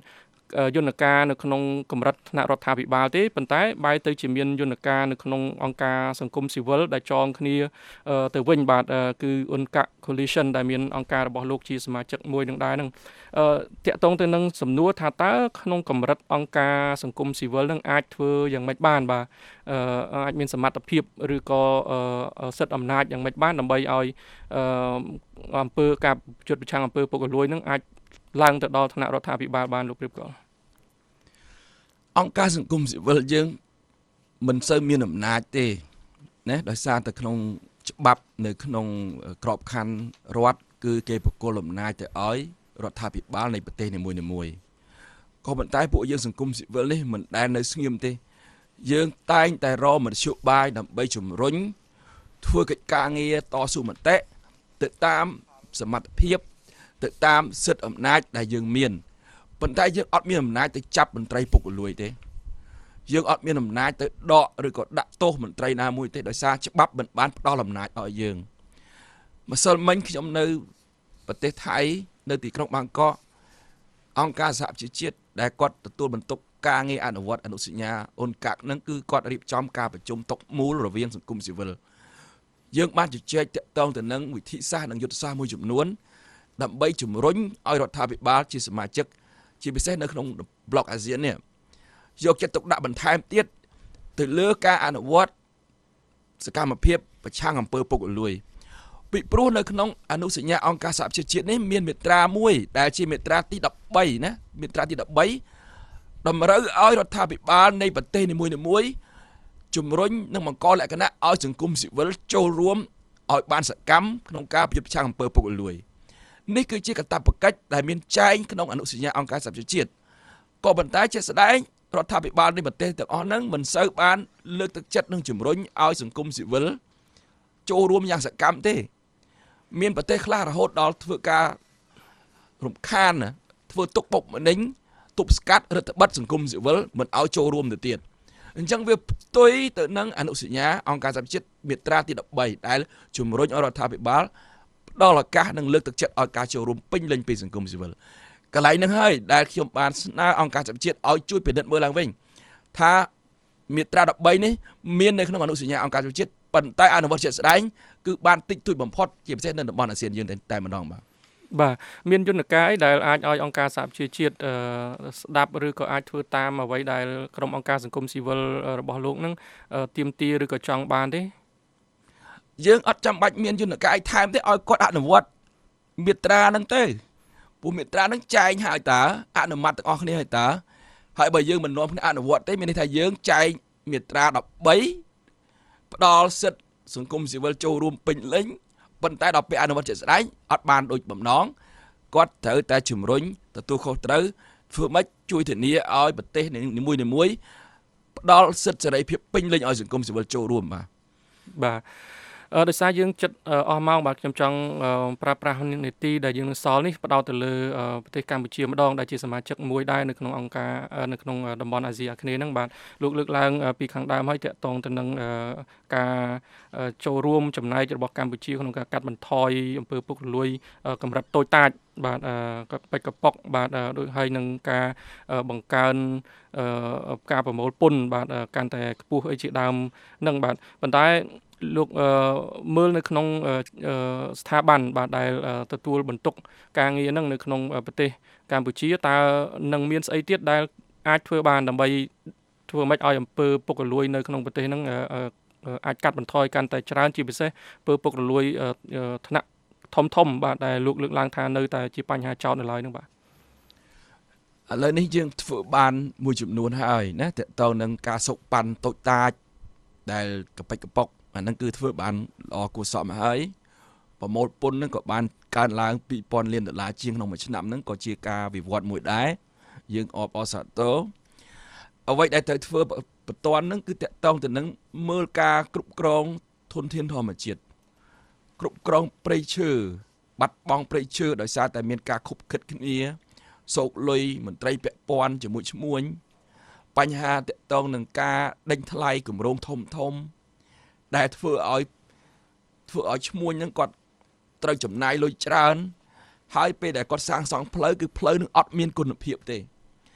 យន្តការនៅក្នុងកម្រិតថ្នាក់រដ្ឋាភិបាលទេប៉ុន្តែបែរទៅជាមានយន្តការនៅក្នុងអង្គការសង្គមស៊ីវិលដែលចងគ្នាទៅវិញបាទគឺអ៊ុនកា Coalition ដែលមានអង្គការរបស់លោកជាសមាជិកមួយនឹងដែរនឹងតាក់ទងទៅនឹងសំណួរថាតើក្នុងកម្រិតអង្គការសង្គមស៊ីវិលនឹងអាចធ្វើយ៉ាងម៉េចបានបាទអាចមានសមត្ថភាពឬក៏សិទ្ធិអំណាចយ៉ាងម៉េចបានដើម្បីឲ្យអំពើការជុតប្រឆាំងអំពើពុករលួយនឹងអាចឡើងទៅដល់ថ្នាក់រដ្ឋាភិបាលបានលោកព្រៀបកលអង្គការសង្គមស៊ីវិលយើងមិនសូវមានអំណាចទេណាដោយសារតែក្នុងច្បាប់នៅក្នុងក្របខ័ណ្ឌរដ្ឋគឺគេបកគលអំណាចទៅឲ្យរដ្ឋាភិបាលនៃប្រទេសនីមួយៗក៏ប៉ុន្តែពួកយើងសង្គមស៊ីវិលនេះមិនដែលនៅស្ងៀមទេយើងតែងតែរកមធ្យោបាយដើម្បីជំរុញធ្វើកិច្ចការងារតស៊ូមតិទៅតាមសមត្ថភាពទៅតាមសិទ្ធិអំណាចដែលយើងមានប៉ុន្តែយើងអត់មានអំណាចទៅចាប់មន្ត្រីពុករលួយទេយើងអត់មានអំណាចទៅដកឬក៏ដាក់ទោសមន្ត្រីណាមួយទេដោយសារច្បាប់មិនបានផ្ដល់អំណាចឲ្យយើងម្សិលមិញខ្ញុំនៅប្រទេសថៃនៅទីក្រុងបាងកកអង្គការសហប្រជាជាតិដែលគាត់ទទួលបន្ទុកការងារអនុវត្តអនុសញ្ញាអ៊ុនកាក់ហ្នឹងគឺគាត់រៀបចំការប្រជុំតុមូលរវាងសង្គមស៊ីវិលយើងបានជជែកតាក់ទងទៅនឹងវិធីសាស្ត្រនិងយុទ្ធសាស្ត្រមួយចំនួនដើម្បីជំរុញឲ្យរដ្ឋាភិបាលជាសមាជិកជាពិសេសនៅក្នុងប្លុកអាស៊ាននេះយកចិត្តទុកដាក់បន្ថែមទៀតទៅលើការអនុវត្តសកម្មភាពប្រឆាំងអំពើពុករលួយពីព្រោះនៅក្នុងអនុសញ្ញាអង្គការសហប្រជាជាតិនេះមានមាត្រាមួយដែលជាមាត្រាទីដប់បីណាមាត្រាទីដប់បីតម្រូវឲ្យរដ្ឋាភិបាលនៃប្រទេសនីមួយៗជំរុញនិងបង្កលក្ខណៈឲ្យសង្គមស៊ីវិលចូលរួមឲ្យបានសកម្មក្នុងការប្រយុទ្ធប្រឆាំងអំពើពុករលួយនេះគឺជាកាតព្វកិច្ចដែលមានចែងក្នុងអនុសញ្ញាអង្គការសហប្រជាជាតិក៏ប៉ុន្តែជាក់ស្ដែងរដ្ឋាភិបាលនៃប្រទេសទាំងអស់ហ្នឹងមិនសូវបានលើកទឹកចិត្តនិងជំរុញឲ្យសង្គមស៊ីវិលចូលរួមយ៉ាងសកម្មទេមានប្រទេសខ្លះរហូតដល់ធ្វើការរំខានធ្វើទុកបុកម្នេញទប់ស្កាត់រដ្ឋបတ်សង្គមស៊ីវិលមិនឲ្យចូលរួមទៅទៀតអញ្ចឹងវាផ្ទុយទៅនឹងអនុសញ្ញាអង្គការសហប្រជាជាតិមាត្រាទីដប់បីដែលជំរុញឲ្យរដ្ឋាភិបាលផ្ដល់ឱកាសនិងលើកទឹកចិត្តឲ្យការចូលរួមពេញលេញពីសង្គមស៊ីវិលកន្លែងហ្នឹងហើយដែលខ្ញុំបានស្នើអង្គការសហប្រជាជាតិឲ្យជួយពិនិត្យមើលឡើងវិញថាមាត្រាដប់បីនេះមាននៅក្នុងអនុសញ្ញាអង្គការសហប្រជាជាតិប៉ុន្តែអនុវត្តជាក់ស្ដែងគឺបានតិចតួចបំផុតជាពិសេសនៅតំបន់អាស៊ានយើងតែម្ដងបាទបាទមានយន្តការអីដែលអាចឲ្យអង្គការសហប្រជាជាតិស្ដាប់ឬក៏អាចធ្វើតាមអ្វីដែលក្រុមអង្គការសង្គមស៊ីវិលរបស់លោកនឹងទាមទារឬក៏ចង់បានទេយើងអត់ចាំបាច់មានយន្តការអីថែមទេឲ្យគាត់អនុវត្តមាត្រាហ្នឹងទេពួកមាត្រាហ្នឹងចែងឲ្យតើអនុម័តទាំងអស់គ្នាឲ្យតើហើយបើយើងមិននាំគ្នាអនុវត្តទេមានន័យថាយើងចែងមាត្រាដប់បីផ្ដល់សិទ្ធិសង្គមស៊ីវិលចូលរួមពេញលេញប៉ុន្តែដល់ពេលអនុវត្តជាក់ស្ដែងអត់បានដូចបំណងគាត់ត្រូវតែជំរុញទទួលខុសត្រូវធ្វើម៉េចជួយធានាឲ្យប្រទេសនីមួយៗផ្ដល់សិទ្ធិសេរីភាពពេញលេញឲ្យសង្គមស៊ីវិលចូលរួមបាទបាទដោយសារយើងចិត្តអស់ម៉ោងបាទខ្ញុំចង់ប្រើប្រាស់នីតិដែលយើងនឹងសល់នេះផ្ដោតទៅលើប្រទេសកម្ពុជាម្ដងដែលជាសមាជិកមួយដែរនៅក្នុងអង្គការនៅក្នុងតំបន់អាស៊ីអាគ្នេយ៍ហ្នឹងបាទលោកលើកឡើងពីខាងដើមហើយតាក់ទងទៅនឹងការចូលរួមចំណែករបស់កម្ពុជាក្នុងការកាត់បន្ថយអំពើពុករលួយកម្រិតតូចតាចបាទបិទកប៉ុកបាទដូចហើយនឹងការបង្កើនការប្រមូលពន្ធបាទកាន់តែខ្ពស់អីជាដើមហ្នឹងបាទប៉ុន្តែលោកមើលនៅក្នុងស្ថាប័នបាទដែលទទួលបន្ទុកការងារហ្នឹងនៅក្នុងប្រទេសកម្ពុជាតើនឹងមានស្អីទៀតដែលអាចធ្វើបានដើម្បីធ្វើម៉េចឲ្យអំពើពុករលួយនៅក្នុងប្រទេសហ្នឹងអាចកាត់បន្ថយកាន់តែច្រើនជាពិសេសអំពើពុករលួយថ្នាក់ធំធំបាទដែលលោកលើកឡើងថានៅតែជាបញ្ហាចោទនៅឡើយហ្នឹងបាទឥឡូវនេះយើងធ្វើបានមួយចំនួនហើយណាតើតើនឹងការសុកប៉ាន់តូចតាចដែលកប៉ិចកប៉ុកអាហ្នឹងគឺធ្វើបានល្អគួរសមហើយប្រមូលពន្ធហ្នឹងក៏បានកើនឡើងពីរពាន់លានដុល្លារជាងក្នុងមួយឆ្នាំហ្នឹងក៏ជាការវិវត្តមួយដែរយើងអបអរសាទរអ្វីដែលត្រូវធ្វើបន្ទាន់ហ្នឹងគឺតកតងទៅនឹងមើលការគ្រប់គ្រងធនធានធម្មជាតិគ្រប់គ្រងព្រៃឈើបាត់បង់ព្រៃឈើដោយសារតែមានការខុបខិតគ្នាសោកលុយមន្ត្រីពាក់ព័ន្ធជាមួយឈ្មួញបញ្ហាតកតងនឹងការដេញថ្លៃគម្រោងធំធំដែលធ្វើឲ្យធ្វើឲ្យឈ្មួញហ្នឹងគាត់ត្រូវចំណាយលុយច្រើនហើយពេលដែលគាត់សាងសង់ផ្លូវគឺផ្លូវនឹងអត់មានគុណភាពទេ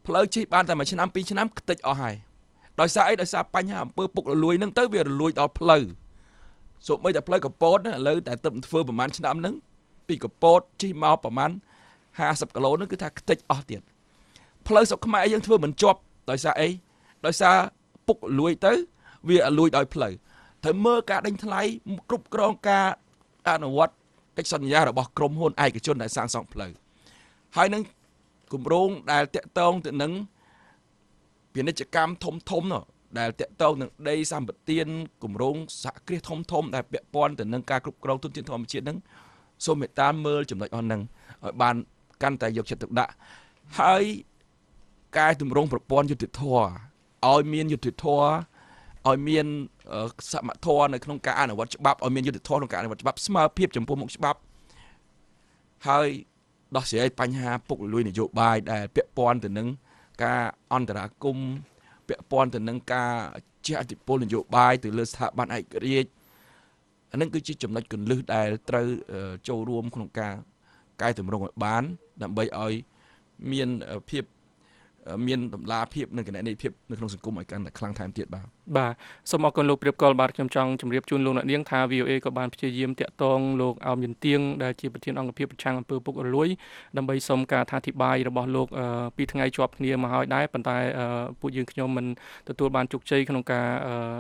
ផ្លូវជិះបានតែមួយឆ្នាំពីរឆ្នាំខ្ទេចអស់ហើយដោយសារអីដោយសារបញ្ហាអំពើពុករលួយហ្នឹងទៅវារលួយដល់ផ្លូវសូម្បីតែផ្លូវកពតឥឡូវតែទឹកធ្វើប្រហែលឆ្នាំហ្នឹងពីកពតជិះមកប្រហែលห้าสิบគីឡូហ្នឹងគឺថាខ្ទេចអស់ទៀតផ្លូវស្រុកខ្មែរយើងធ្វើមិនជាប់ដោយសារអីដោយសារពុករលួយទៅវាលួយដោយផ្លូវត្រូវមើលការដេញថ្លៃគ្រប់គ្រងការអនុវត្តកិច្ចសន្យារបស់ក្រុមហ៊ុនឯកជនដែលសាងសង់ផ្លូវហើយនឹងគម្រោងដែលតាក់ទងទៅនឹងពាណិជ្ជកម្មធំធំនោះដែលតាក់ទងនឹងដីសម្បត្តិគម្រោងសហគ្រាសធំធំដែលពាក់ព័ន្ធទៅនឹងការគ្រប់គ្រងទុនធានធម្មជាតិហ្នឹងសូមមេត្តាមើលចំណុចអស់ហ្នឹងឲ្យបានកាន់តែយកចិត្តទុកដាក់ហើយកែតម្រង់ប្រព័ន្ធយុត្តិធម៌ឲ្យមានយុត្តិធម៌ឲ្យមានសមធម៌នៅក្នុងការអនុវត្តច្បាប់ឲ្យមានយុត្តិធម៌ក្នុងការអនុវត្តច្បាប់ស្មើភាពចំពោះមុខច្បាប់ហើយដោះស្រាយបញ្ហាពុករលួយនយោបាយដែលពាក់ព័ន្ធទៅនឹងការអន្តរាគមន៍ពាក់ព័ន្ធទៅនឹងការជះឥទ្ធិពលនយោបាយទៅលើស្ថាប័នឯករាជ្យអានឹងគឺជាចំណុចគន្លឹះដែលត្រូវចូលរួមក្នុងការកែតម្រង់ឲ្យបានដើម្បីឲ្យមានភាពមានតម្លាភាពនិងគណនេយ្យភាពនៅក្នុងសង្គមឲ្យកាន់តែខ្លាំងថែមទៀតបាទបាទសូមអរគុណលោកព្រៀបកលបាទខ្ញុំចង់ជម្រាបជូនលោកអ្នកនាងថា វី អូ អេ ក៏បានព្យាយាមតាក់ទងលោកអោមយន្តទៀងដែលជាប្រធានអង្គភិបប្រឆាំងអំពើពុករលួយដើម្បីសុំការអធិប្បាយរបស់លោកពីថ្ងៃជាប់គ្នាមកហើយដែរប៉ុន្តែពួកយើងខ្ញុំមិនទទួលបានជោគជ័យក្នុងការ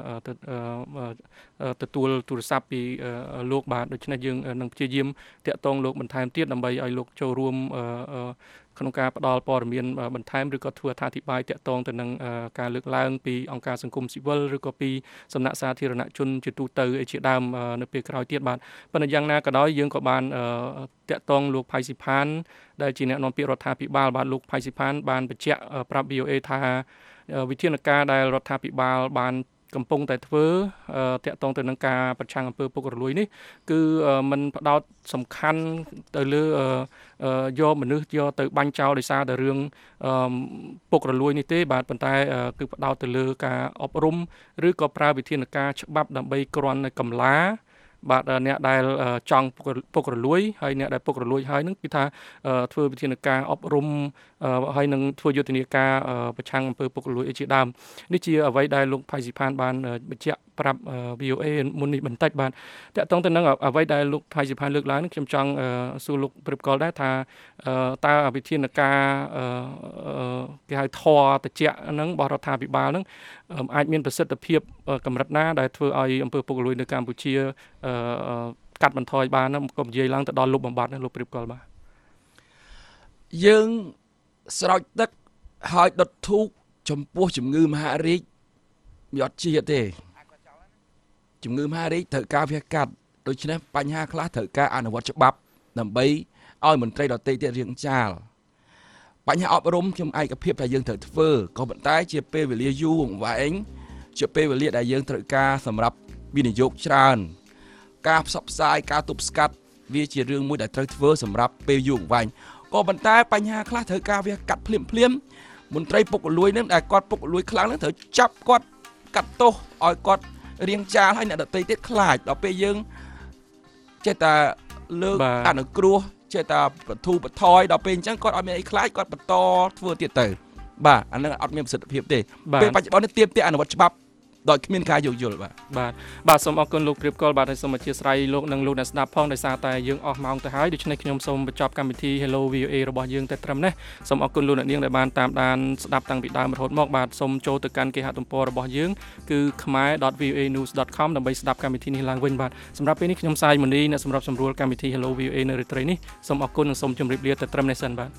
ទទួលទូរស័ព្ទពីលោកបាទដូច្នេះយើងនឹងព្យាយាមតាក់ទងលោកបន្ថែមទៀតដើម្បីឲ្យលោកចូលរួមក្នុងការផ្ដល់ព័ត៌មានបន្ថែមឬក៏ធ្វើអធិប្បាយតាក់ទងទៅនឹងការលើកឡើងពីអង្គការសង្គមស៊ីវិលឬក៏ពីសំណាក់សាធារណជនជាទូទៅជាដើមនៅពេលក្រោយទៀតបាទប៉ុន្តែយ៉ាងណាក៏ដោយយើងក៏បានតាក់ទងលោកផៃស៊ីផានដែលជាអ្នកនាំពាក្យរដ្ឋាភិបាលបាទលោកផៃស៊ីផានបានបញ្ជាក់ប្រាប់ វី អូ អេ ថាវិធានការដែលរដ្ឋាភិបាលបានកំពុងតែធ្វើតាក់ទងទៅនឹងការប្រឆាំងអំពើពុករលួយនេះគឺมันផ្ដោតសំខាន់ទៅលើយកមនុស្សយកទៅបាញ់ចោលដោយសារតែរឿងពុករលួយនេះទេបាទប៉ុន្តែគឺផ្ដោតទៅលើការអប់រំឬក៏ប្រើវិធានការច្បាប់ដើម្បីគ្រាន់តែកម្លាបាទអ្នកដែលចង់ពុករលួយហើយអ្នកដែលពុករលួយហើយនឹងគឺថាធ្វើវិធានការអប់រំហើយនឹងធ្វើយុទ្ធនាការប្រឆាំងអំពើពុករលួយជាដើមនេះជាអ្វីដែលលោកផៃស៊ីផានបានបញ្ជាក់ប្រាប់ វី អូ អេ មុននេះបន្តិចបាទតាក់ទងទៅនឹងអ្វីដែលលោកផៃស៊ីផានលើកឡើងនេះខ្ញុំចង់សួរលោកព្រៀបកលដែរថាតើវិធានការគេហៅធរតិចហ្នឹងរបស់រដ្ឋាភិបាលហ្នឹងអាចមានប្រសិទ្ធភាពកម្រិតណាដែលធ្វើឲ្យអំពើពុករលួយនៅកម្ពុជាកាត់បន្ថយបានណាក៏និយាយឡើងទៅដល់លុបបំបត្តិណាលោកព្រៀបកលបាទយើងស្រោចទឹកហើយដុតធូបចំពោះជំងឺមហារីកវាអត់ជាទេជំងឺមហារីកត្រូវការវះកាត់ដូច្នេះបញ្ហាខ្លះត្រូវការអនុវត្តច្បាប់ដើម្បីឲ្យមន្ត្រីដទៃទៀតរៀងចាលបញ្ហាអប់រំខ្ញុំឯកភាពដែលយើងត្រូវធ្វើក៏ប៉ុន្តែជាពេលវេលាយូរអង្វែងជាពេលវេលាដែលយើងត្រូវការសម្រាប់វិនិយោគច្រើនការផ្សព្វផ្សាយការទប់ស្កាត់វាជារឿងមួយដែលត្រូវធ្វើសម្រាប់ពេលយូរអង្វែងក៏ប៉ុន្តែបញ្ហាខ្លះត្រូវការវាកាត់ភ្លាមភ្លាមមន្ត្រីពុករលួយនឹងដែលគាត់ពុករលួយខ្លាំងនឹងត្រូវចាប់គាត់កាត់ទោសឲ្យគាត់រៀងចាលឲ្យអ្នកដទៃទៀតខ្លាចដល់ពេលយើងចេះតែលើកអនុគ្រោះចេះតែបទូបថយដល់ពេលអញ្ចឹងគាត់អត់មានអីខ្លាចគាត់បន្តធ្វើទៀតទៅបាទអានឹងអត់មានប្រសិទ្ធភាពទេពេលបច្ចុប្បន្ននេះទាមទារអនុវត្តច្បាប់ដោយគ្មានការយោគយល់បាទបាទបាទសូមអរគុណលោកព្រៀបកលបាទហើយសូមអធិស្ឋានលោកនិងលោកអ្នកស្ដាប់ផងដោយសារតែយើងអស់ម៉ោងទៅហើយដូច្នេះខ្ញុំសូមបញ្ចប់កម្មវិធី Hello វី អូ អេ របស់យើងតែត្រឹមនេះសូមអរគុណលោកអ្នកនាងដែលបានតាមដានស្ដាប់តាំងពីដើមរហូតមកបាទសូមចូលទៅកាន់គេហទំព័ររបស់យើងគឺ khmae dot v o a news dot com ដើម្បីស្ដាប់កម្មវិធីនេះឡើងវិញបាទសម្រាប់ពេលនេះខ្ញុំសាយមនីអ្នកសម្រាប់សម្រួលកម្មវិធី Hello វី អូ អេ នៅរាត្រីនេះសូមអរគុណនិងសូមជម្រាបលាតែត្រឹមនេះសិនបាទ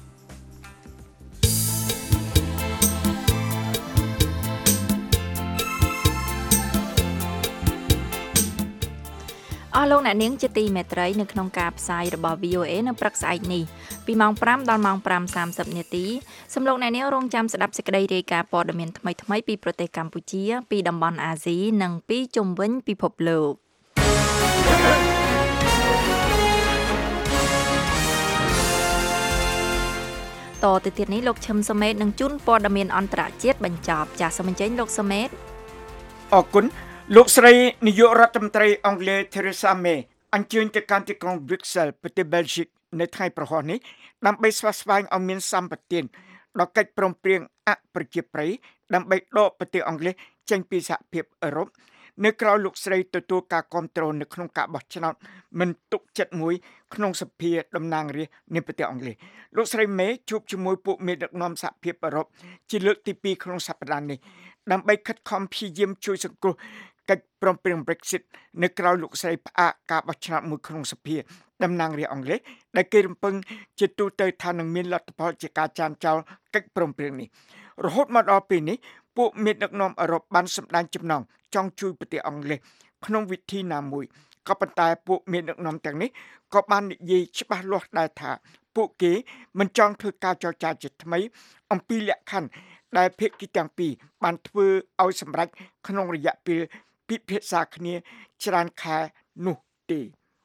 អស់លោកអ្នកនាងជាទីមេត្រីនៅក្នុងការផ្សាយរបស់ វី អូ អេ នៅព្រឹកស្អែកនេះពីម៉ោងប្រាំដល់ម៉ោងប្រាំសាមសិបនាទីសូមលោកអ្នកនាងរងចាំស្ដាប់សេចក្តីរាយការណ៍ព័ត៌មានថ្មីៗពីប្រទេសកម្ពុជាពីតំបន់អាស៊ីនិងពីជុំវិញពិភពលោកតទៅទៀតនេះលោកឈឹមសុមេតនឹងជូនព័ត៌មានអន្តរជាតិបញ្ចប់ចាសសូមអញ្ជើញលោកសុមេតអរគុណលោកស្រីនាយករដ្ឋមន្ត្រីអង់គ្លេស Theresa May អញ្ជើញទៅកាន់ទីក្រុង Brussels ប្រទេស Belgium នៅថ្ងៃប្រហោះនេះដើម្បីស្វាស្វែងឲ្យមានសម្បទានដល់កិច្ចព្រមព្រៀងអប្រជាប្រិយដើម្បីដកប្រទេសអង់គ្លេសចេញពីសហភាពអឺរ៉ុបនៅក្រៅលោកស្រីទទួលការគាំទ្រនៅក្នុងការបោះឆ្នោតមិនទុកចិត្តមួយក្នុងសភាតំណាងរាស្ត្រនៃប្រទេសអង់គ្លេសលោកស្រីមេជួបជាមួយពួកមេដឹកនាំសហភាពអឺរ៉ុបជាលើកទីពីរក្នុងសប្តាហ៍នេះដើម្បីខិតខំព្យាយាមជួយសង្គ្រោះកិច្ចព្រមព្រៀង Brexit នៅក្រៅលោកស្រីផ្អាកការបោះឆ្នោតមួយក្នុងសភាតំណាងរាស្ត្រអង់គ្លេសដែលគេរំពឹងជាទូទៅថានឹងមានលទ្ធផលជាការចាញ់ចោលកិច្ចព្រមព្រៀងនេះរហូតមកដល់ពេលនេះពួកមេដឹកនាំអឺរ៉ុបបានសម្ដែងចំណងចង់ជួយប្រទេសអង់គ្លេសក្នុងវិធីណាមួយក៏ប៉ុន្តែពួកមេដឹកនាំទាំងនេះក៏បាននិយាយច្បាស់លាស់ដែរថាពួកគេមិនចង់ធ្វើការចរចាជាថ្មីអំពីលក្ខខណ្ឌដែលភាគីទាំងពីរបានធ្វើឲ្យសម្រេចក្នុងរយៈពេលពិភាក្សាគ្នាច្រើនខែនោះទេ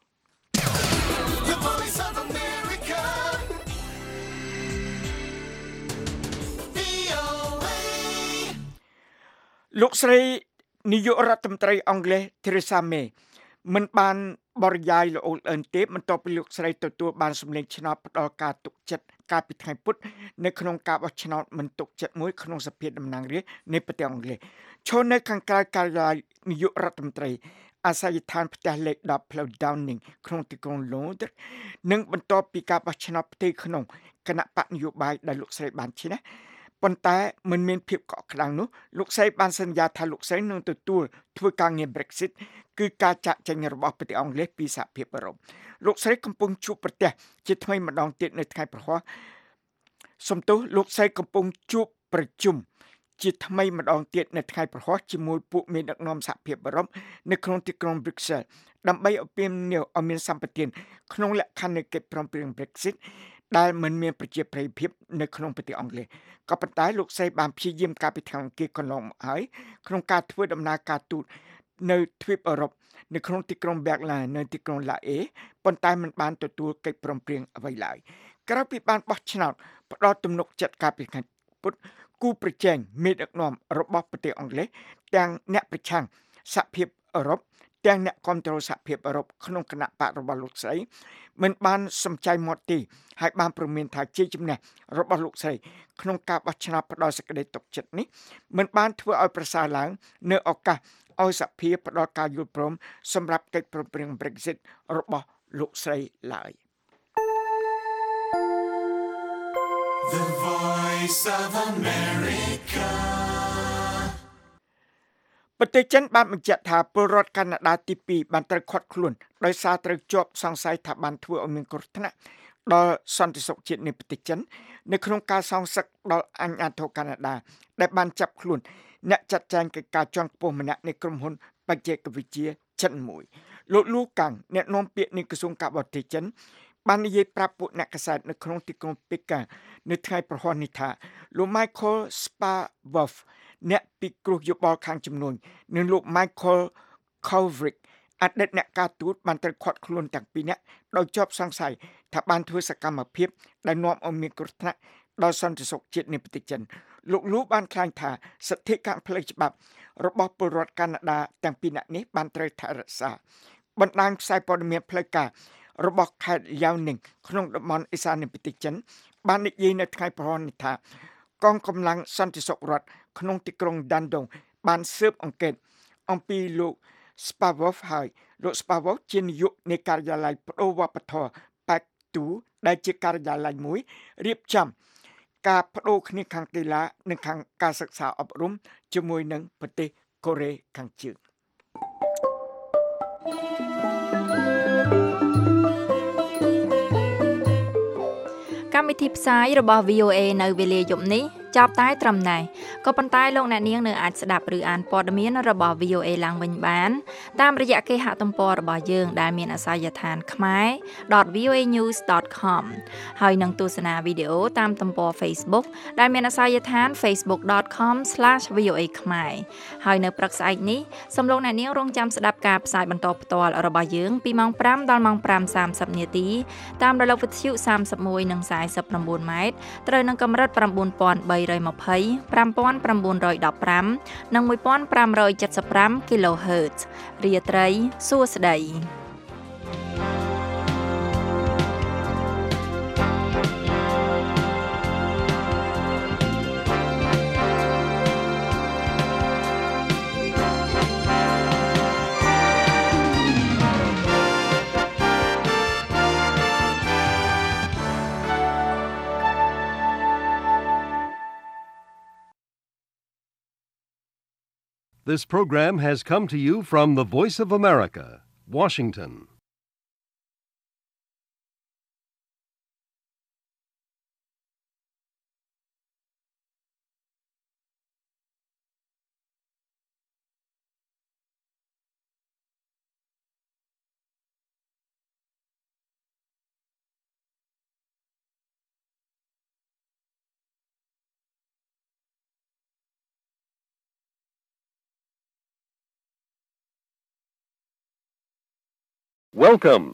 លោកស្រីនាយករដ្ឋមន្ត្រីអង់គ្លេស Theresa May មិនបានបរិយាយល្អអឿនទេបន្ទាប់ពីលោកស្រីទទួលបានសម្លេងឆ្នោតផ្ដល់ការទុកចិត្តកាលពីថ្ងៃពុធនៅក្នុងការបោះឆ្នោតមិនទុកចិត្តមួយក្នុងសភាតំណាងរាស្ត្រនៃប្រទេសអង់គ្លេសឈរនៅខាងក្រៅការិយាល័យនាយករដ្ឋមន្ត្រីអាសយដ្ឋានផ្ទះលេខដប់ផ្លូវ Downing ក្នុងទីក្រុង London និងបន្ទាប់ពីការបោះឆ្នោតផ្ទៃក្នុងគណៈបកនយោបាយដែលលោកស្រីបានឈ្នះប៉ុន្តែមិនមានភាពកក់ក្ដៅនោះលោកស្រីបានសន្យាថាលោកស្រីនឹងទទួលធ្វើការងារ Brexit គឺការចាក់ចែងរបស់ប្រទេសអង់គ្លេសពីសហភាពអឺរ៉ុបលោកស្រីកំពុងជួបប្រទះជាថ្មីម្ដងទៀតនៅថ្ងៃប្រហ័សសំទោសលោកស្រីកំពុងជួបប្រជុំជាថ្មីម្ដងទៀតនៅថ្ងៃប្រហ័សជាមួយពួកមេដឹកនាំសហភាពអឺរ៉ុបនៅក្នុងទីក្រុង Brussels ដើម្បីឲ្យពាមនាវឲ្យមានសម្បទានក្នុងលក្ខខណ្ឌនៃកិច្ចព្រមព្រៀង Brexit ដែលមិនមានប្រជាប្រិយភាពនៅក្នុងប្រទេសអង់គ្លេសក៏ប៉ុន្តែលោកស្រីបានព្យាយាមការពីថ្ងៃអង្គារកន្លងមកហើយក្នុងការធ្វើដំណើរការទូតនៅទ្វីបអឺរ៉ុបនៅក្នុងទីក្រុង Berlin នៅទីក្រុង La Haye ប៉ុន្តែមិនបានទទួលកិច្ចព្រមព្រៀងអ្វីឡើយក្រោយពីបានបោះឆ្នោតផ្ដល់ទំនុកចិត្តការពីថ្ងៃពុធគូប្រជែងមេដឹកនាំរបស់ប្រទេសអង់គ្លេសទាំងអ្នកប្រឆាំងសហភាពអឺរ៉ុបទាំងអ្នកគាំទ្រសហភាពអឺរ៉ុបក្នុងគណៈបករបស់លោកស្រីមិនបានសំចៃមាត់ទេហើយបានព្រមានថាជ័យជំនះរបស់លោកស្រីក្នុងការបោះឆ្នោតផ្ដល់សេចក្តីទុកចិត្តនេះមិនបានធ្វើឲ្យប្រសើរឡើងនៅឱកាសឲ្យសភាផ្ដល់ការយល់ព្រមសម្រាប់កិច្ចព្រមព្រៀង Brexit របស់លោកស្រីឡើយ The Voice of America ប្រទេសចិនបានបញ្ជាក់ថាពលរដ្ឋកាណាដាទីពីរបានត្រូវឃាត់ខ្លួនដោយសារត្រូវជាប់សង្ស័យថាបានធ្វើឲ្យមានគ្រោះថ្នាក់ដល់សន្តិសុខជាតិនៃប្រទេសចិននៅក្នុងការសងសឹកដល់អាជ្ញាធរកាណាដាដែលបានចាប់ខ្លួនអ្នកចាត់ចែងកិច្ចការជាន់ខ្ពស់ម្នាក់នៃក្រុមហ៊ុនបច្ចេកវិទ្យាចិនមួយលោកលូកាំងអ្នកនាំពាក្យនៃក្រសួងការបរទេសចិនបាននិយាយប្រាប់ពួកអ្នកកាសែតនៅក្នុងទីក្រុងប៉េកាំងនៅថ្ងៃប្រហ័សនេះថាលោក Michael Spavov អ្នកពិគ្រោះយោបល់ខាងជំនួញនិងលោក Michael Kovrig អតីតអ្នកការទូតបានត្រូវឃាត់ខ្លួនទាំងពីរនាក់ដោយជាប់សង្ស័យថាបានធ្វើសកម្មភាពដែលនាំឲ្យមានគ្រោះថ្នាក់ដល់សន្តិសុខជាតិនៃប្រទេសចិនលោកលូបានថ្លែងថាសិទ្ធិខាងផ្លូវច្បាប់របស់ពលរដ្ឋកាណាដាទាំងពីរនាក់នេះបានត្រូវថែរក្សាបណ្ដាញផ្សាយព័ត៌មានផ្លូវការរបស់ខេត្តយ៉ាវនីងក្នុងតំបន់អេសាននៃប្រទេសចិនបាននិយាយនៅថ្ងៃប្រហ័សនេះថាកងកម្លាំងសន្តិសុខរដ្ឋក្នុងទីក្រុងដានដុងបានស៊ើបអង្កេតអំពីលោក Spavov ហើយលោក Spavov ជានាយកនៃការិយាល័យប្តូរវប្បធម៌ ប៉ែកទូដែលជាការិយាល័យមួយរៀបចំការបដូរគ្នាខាងកីឡានិងខាងការសិក្សាអប់រំជាមួយនឹងប្រទេសកូរ៉េខាងជើងកម្មវិធីផ្សាយរបស់ វី អូ អេ នៅវេលាយប់នេះចប់តែត្រឹមនេះក៏ប៉ុន្តែលោកអ្នកនាងនៅអាចស្ដាប់ឬអានព័ត៌មានរបស់ វី អូ អេ ឡើងវិញបានតាមរយៈគេហទំព័ររបស់យើងដែលមានអាសយដ្ឋាន ខ្មែរ ដត វី អូ អេ ញូស ដត ខម ហើយនឹងទស្សនាវីដេអូតាមទំព័រ Facebook ដែលមានអាសយដ្ឋាន ហ្វេសប៊ុក ដត ខម ស្លាស វី អូ អេ ខ្មែរហើយនៅព្រឹកស្អែកនេះសូមលោកអ្នកនាងរងចាំស្ដាប់ការផ្សាយបន្តផ្ទាល់របស់យើងពីម៉ោងប្រាំដល់ម៉ោងប្រាំសាមសិបនាទីតាមរលកវិទ្យុសាមសិបមួយនិងសាយសិបប្រាំបួនម៉ែត្រត្រូវនឹងកម្រិត ៩,៣២០ ៥,៩១៥ និង ១,៥៧៥ kHz រាត្រីសួស្តី This program has come to you from the Voice of America, Washington. Welcome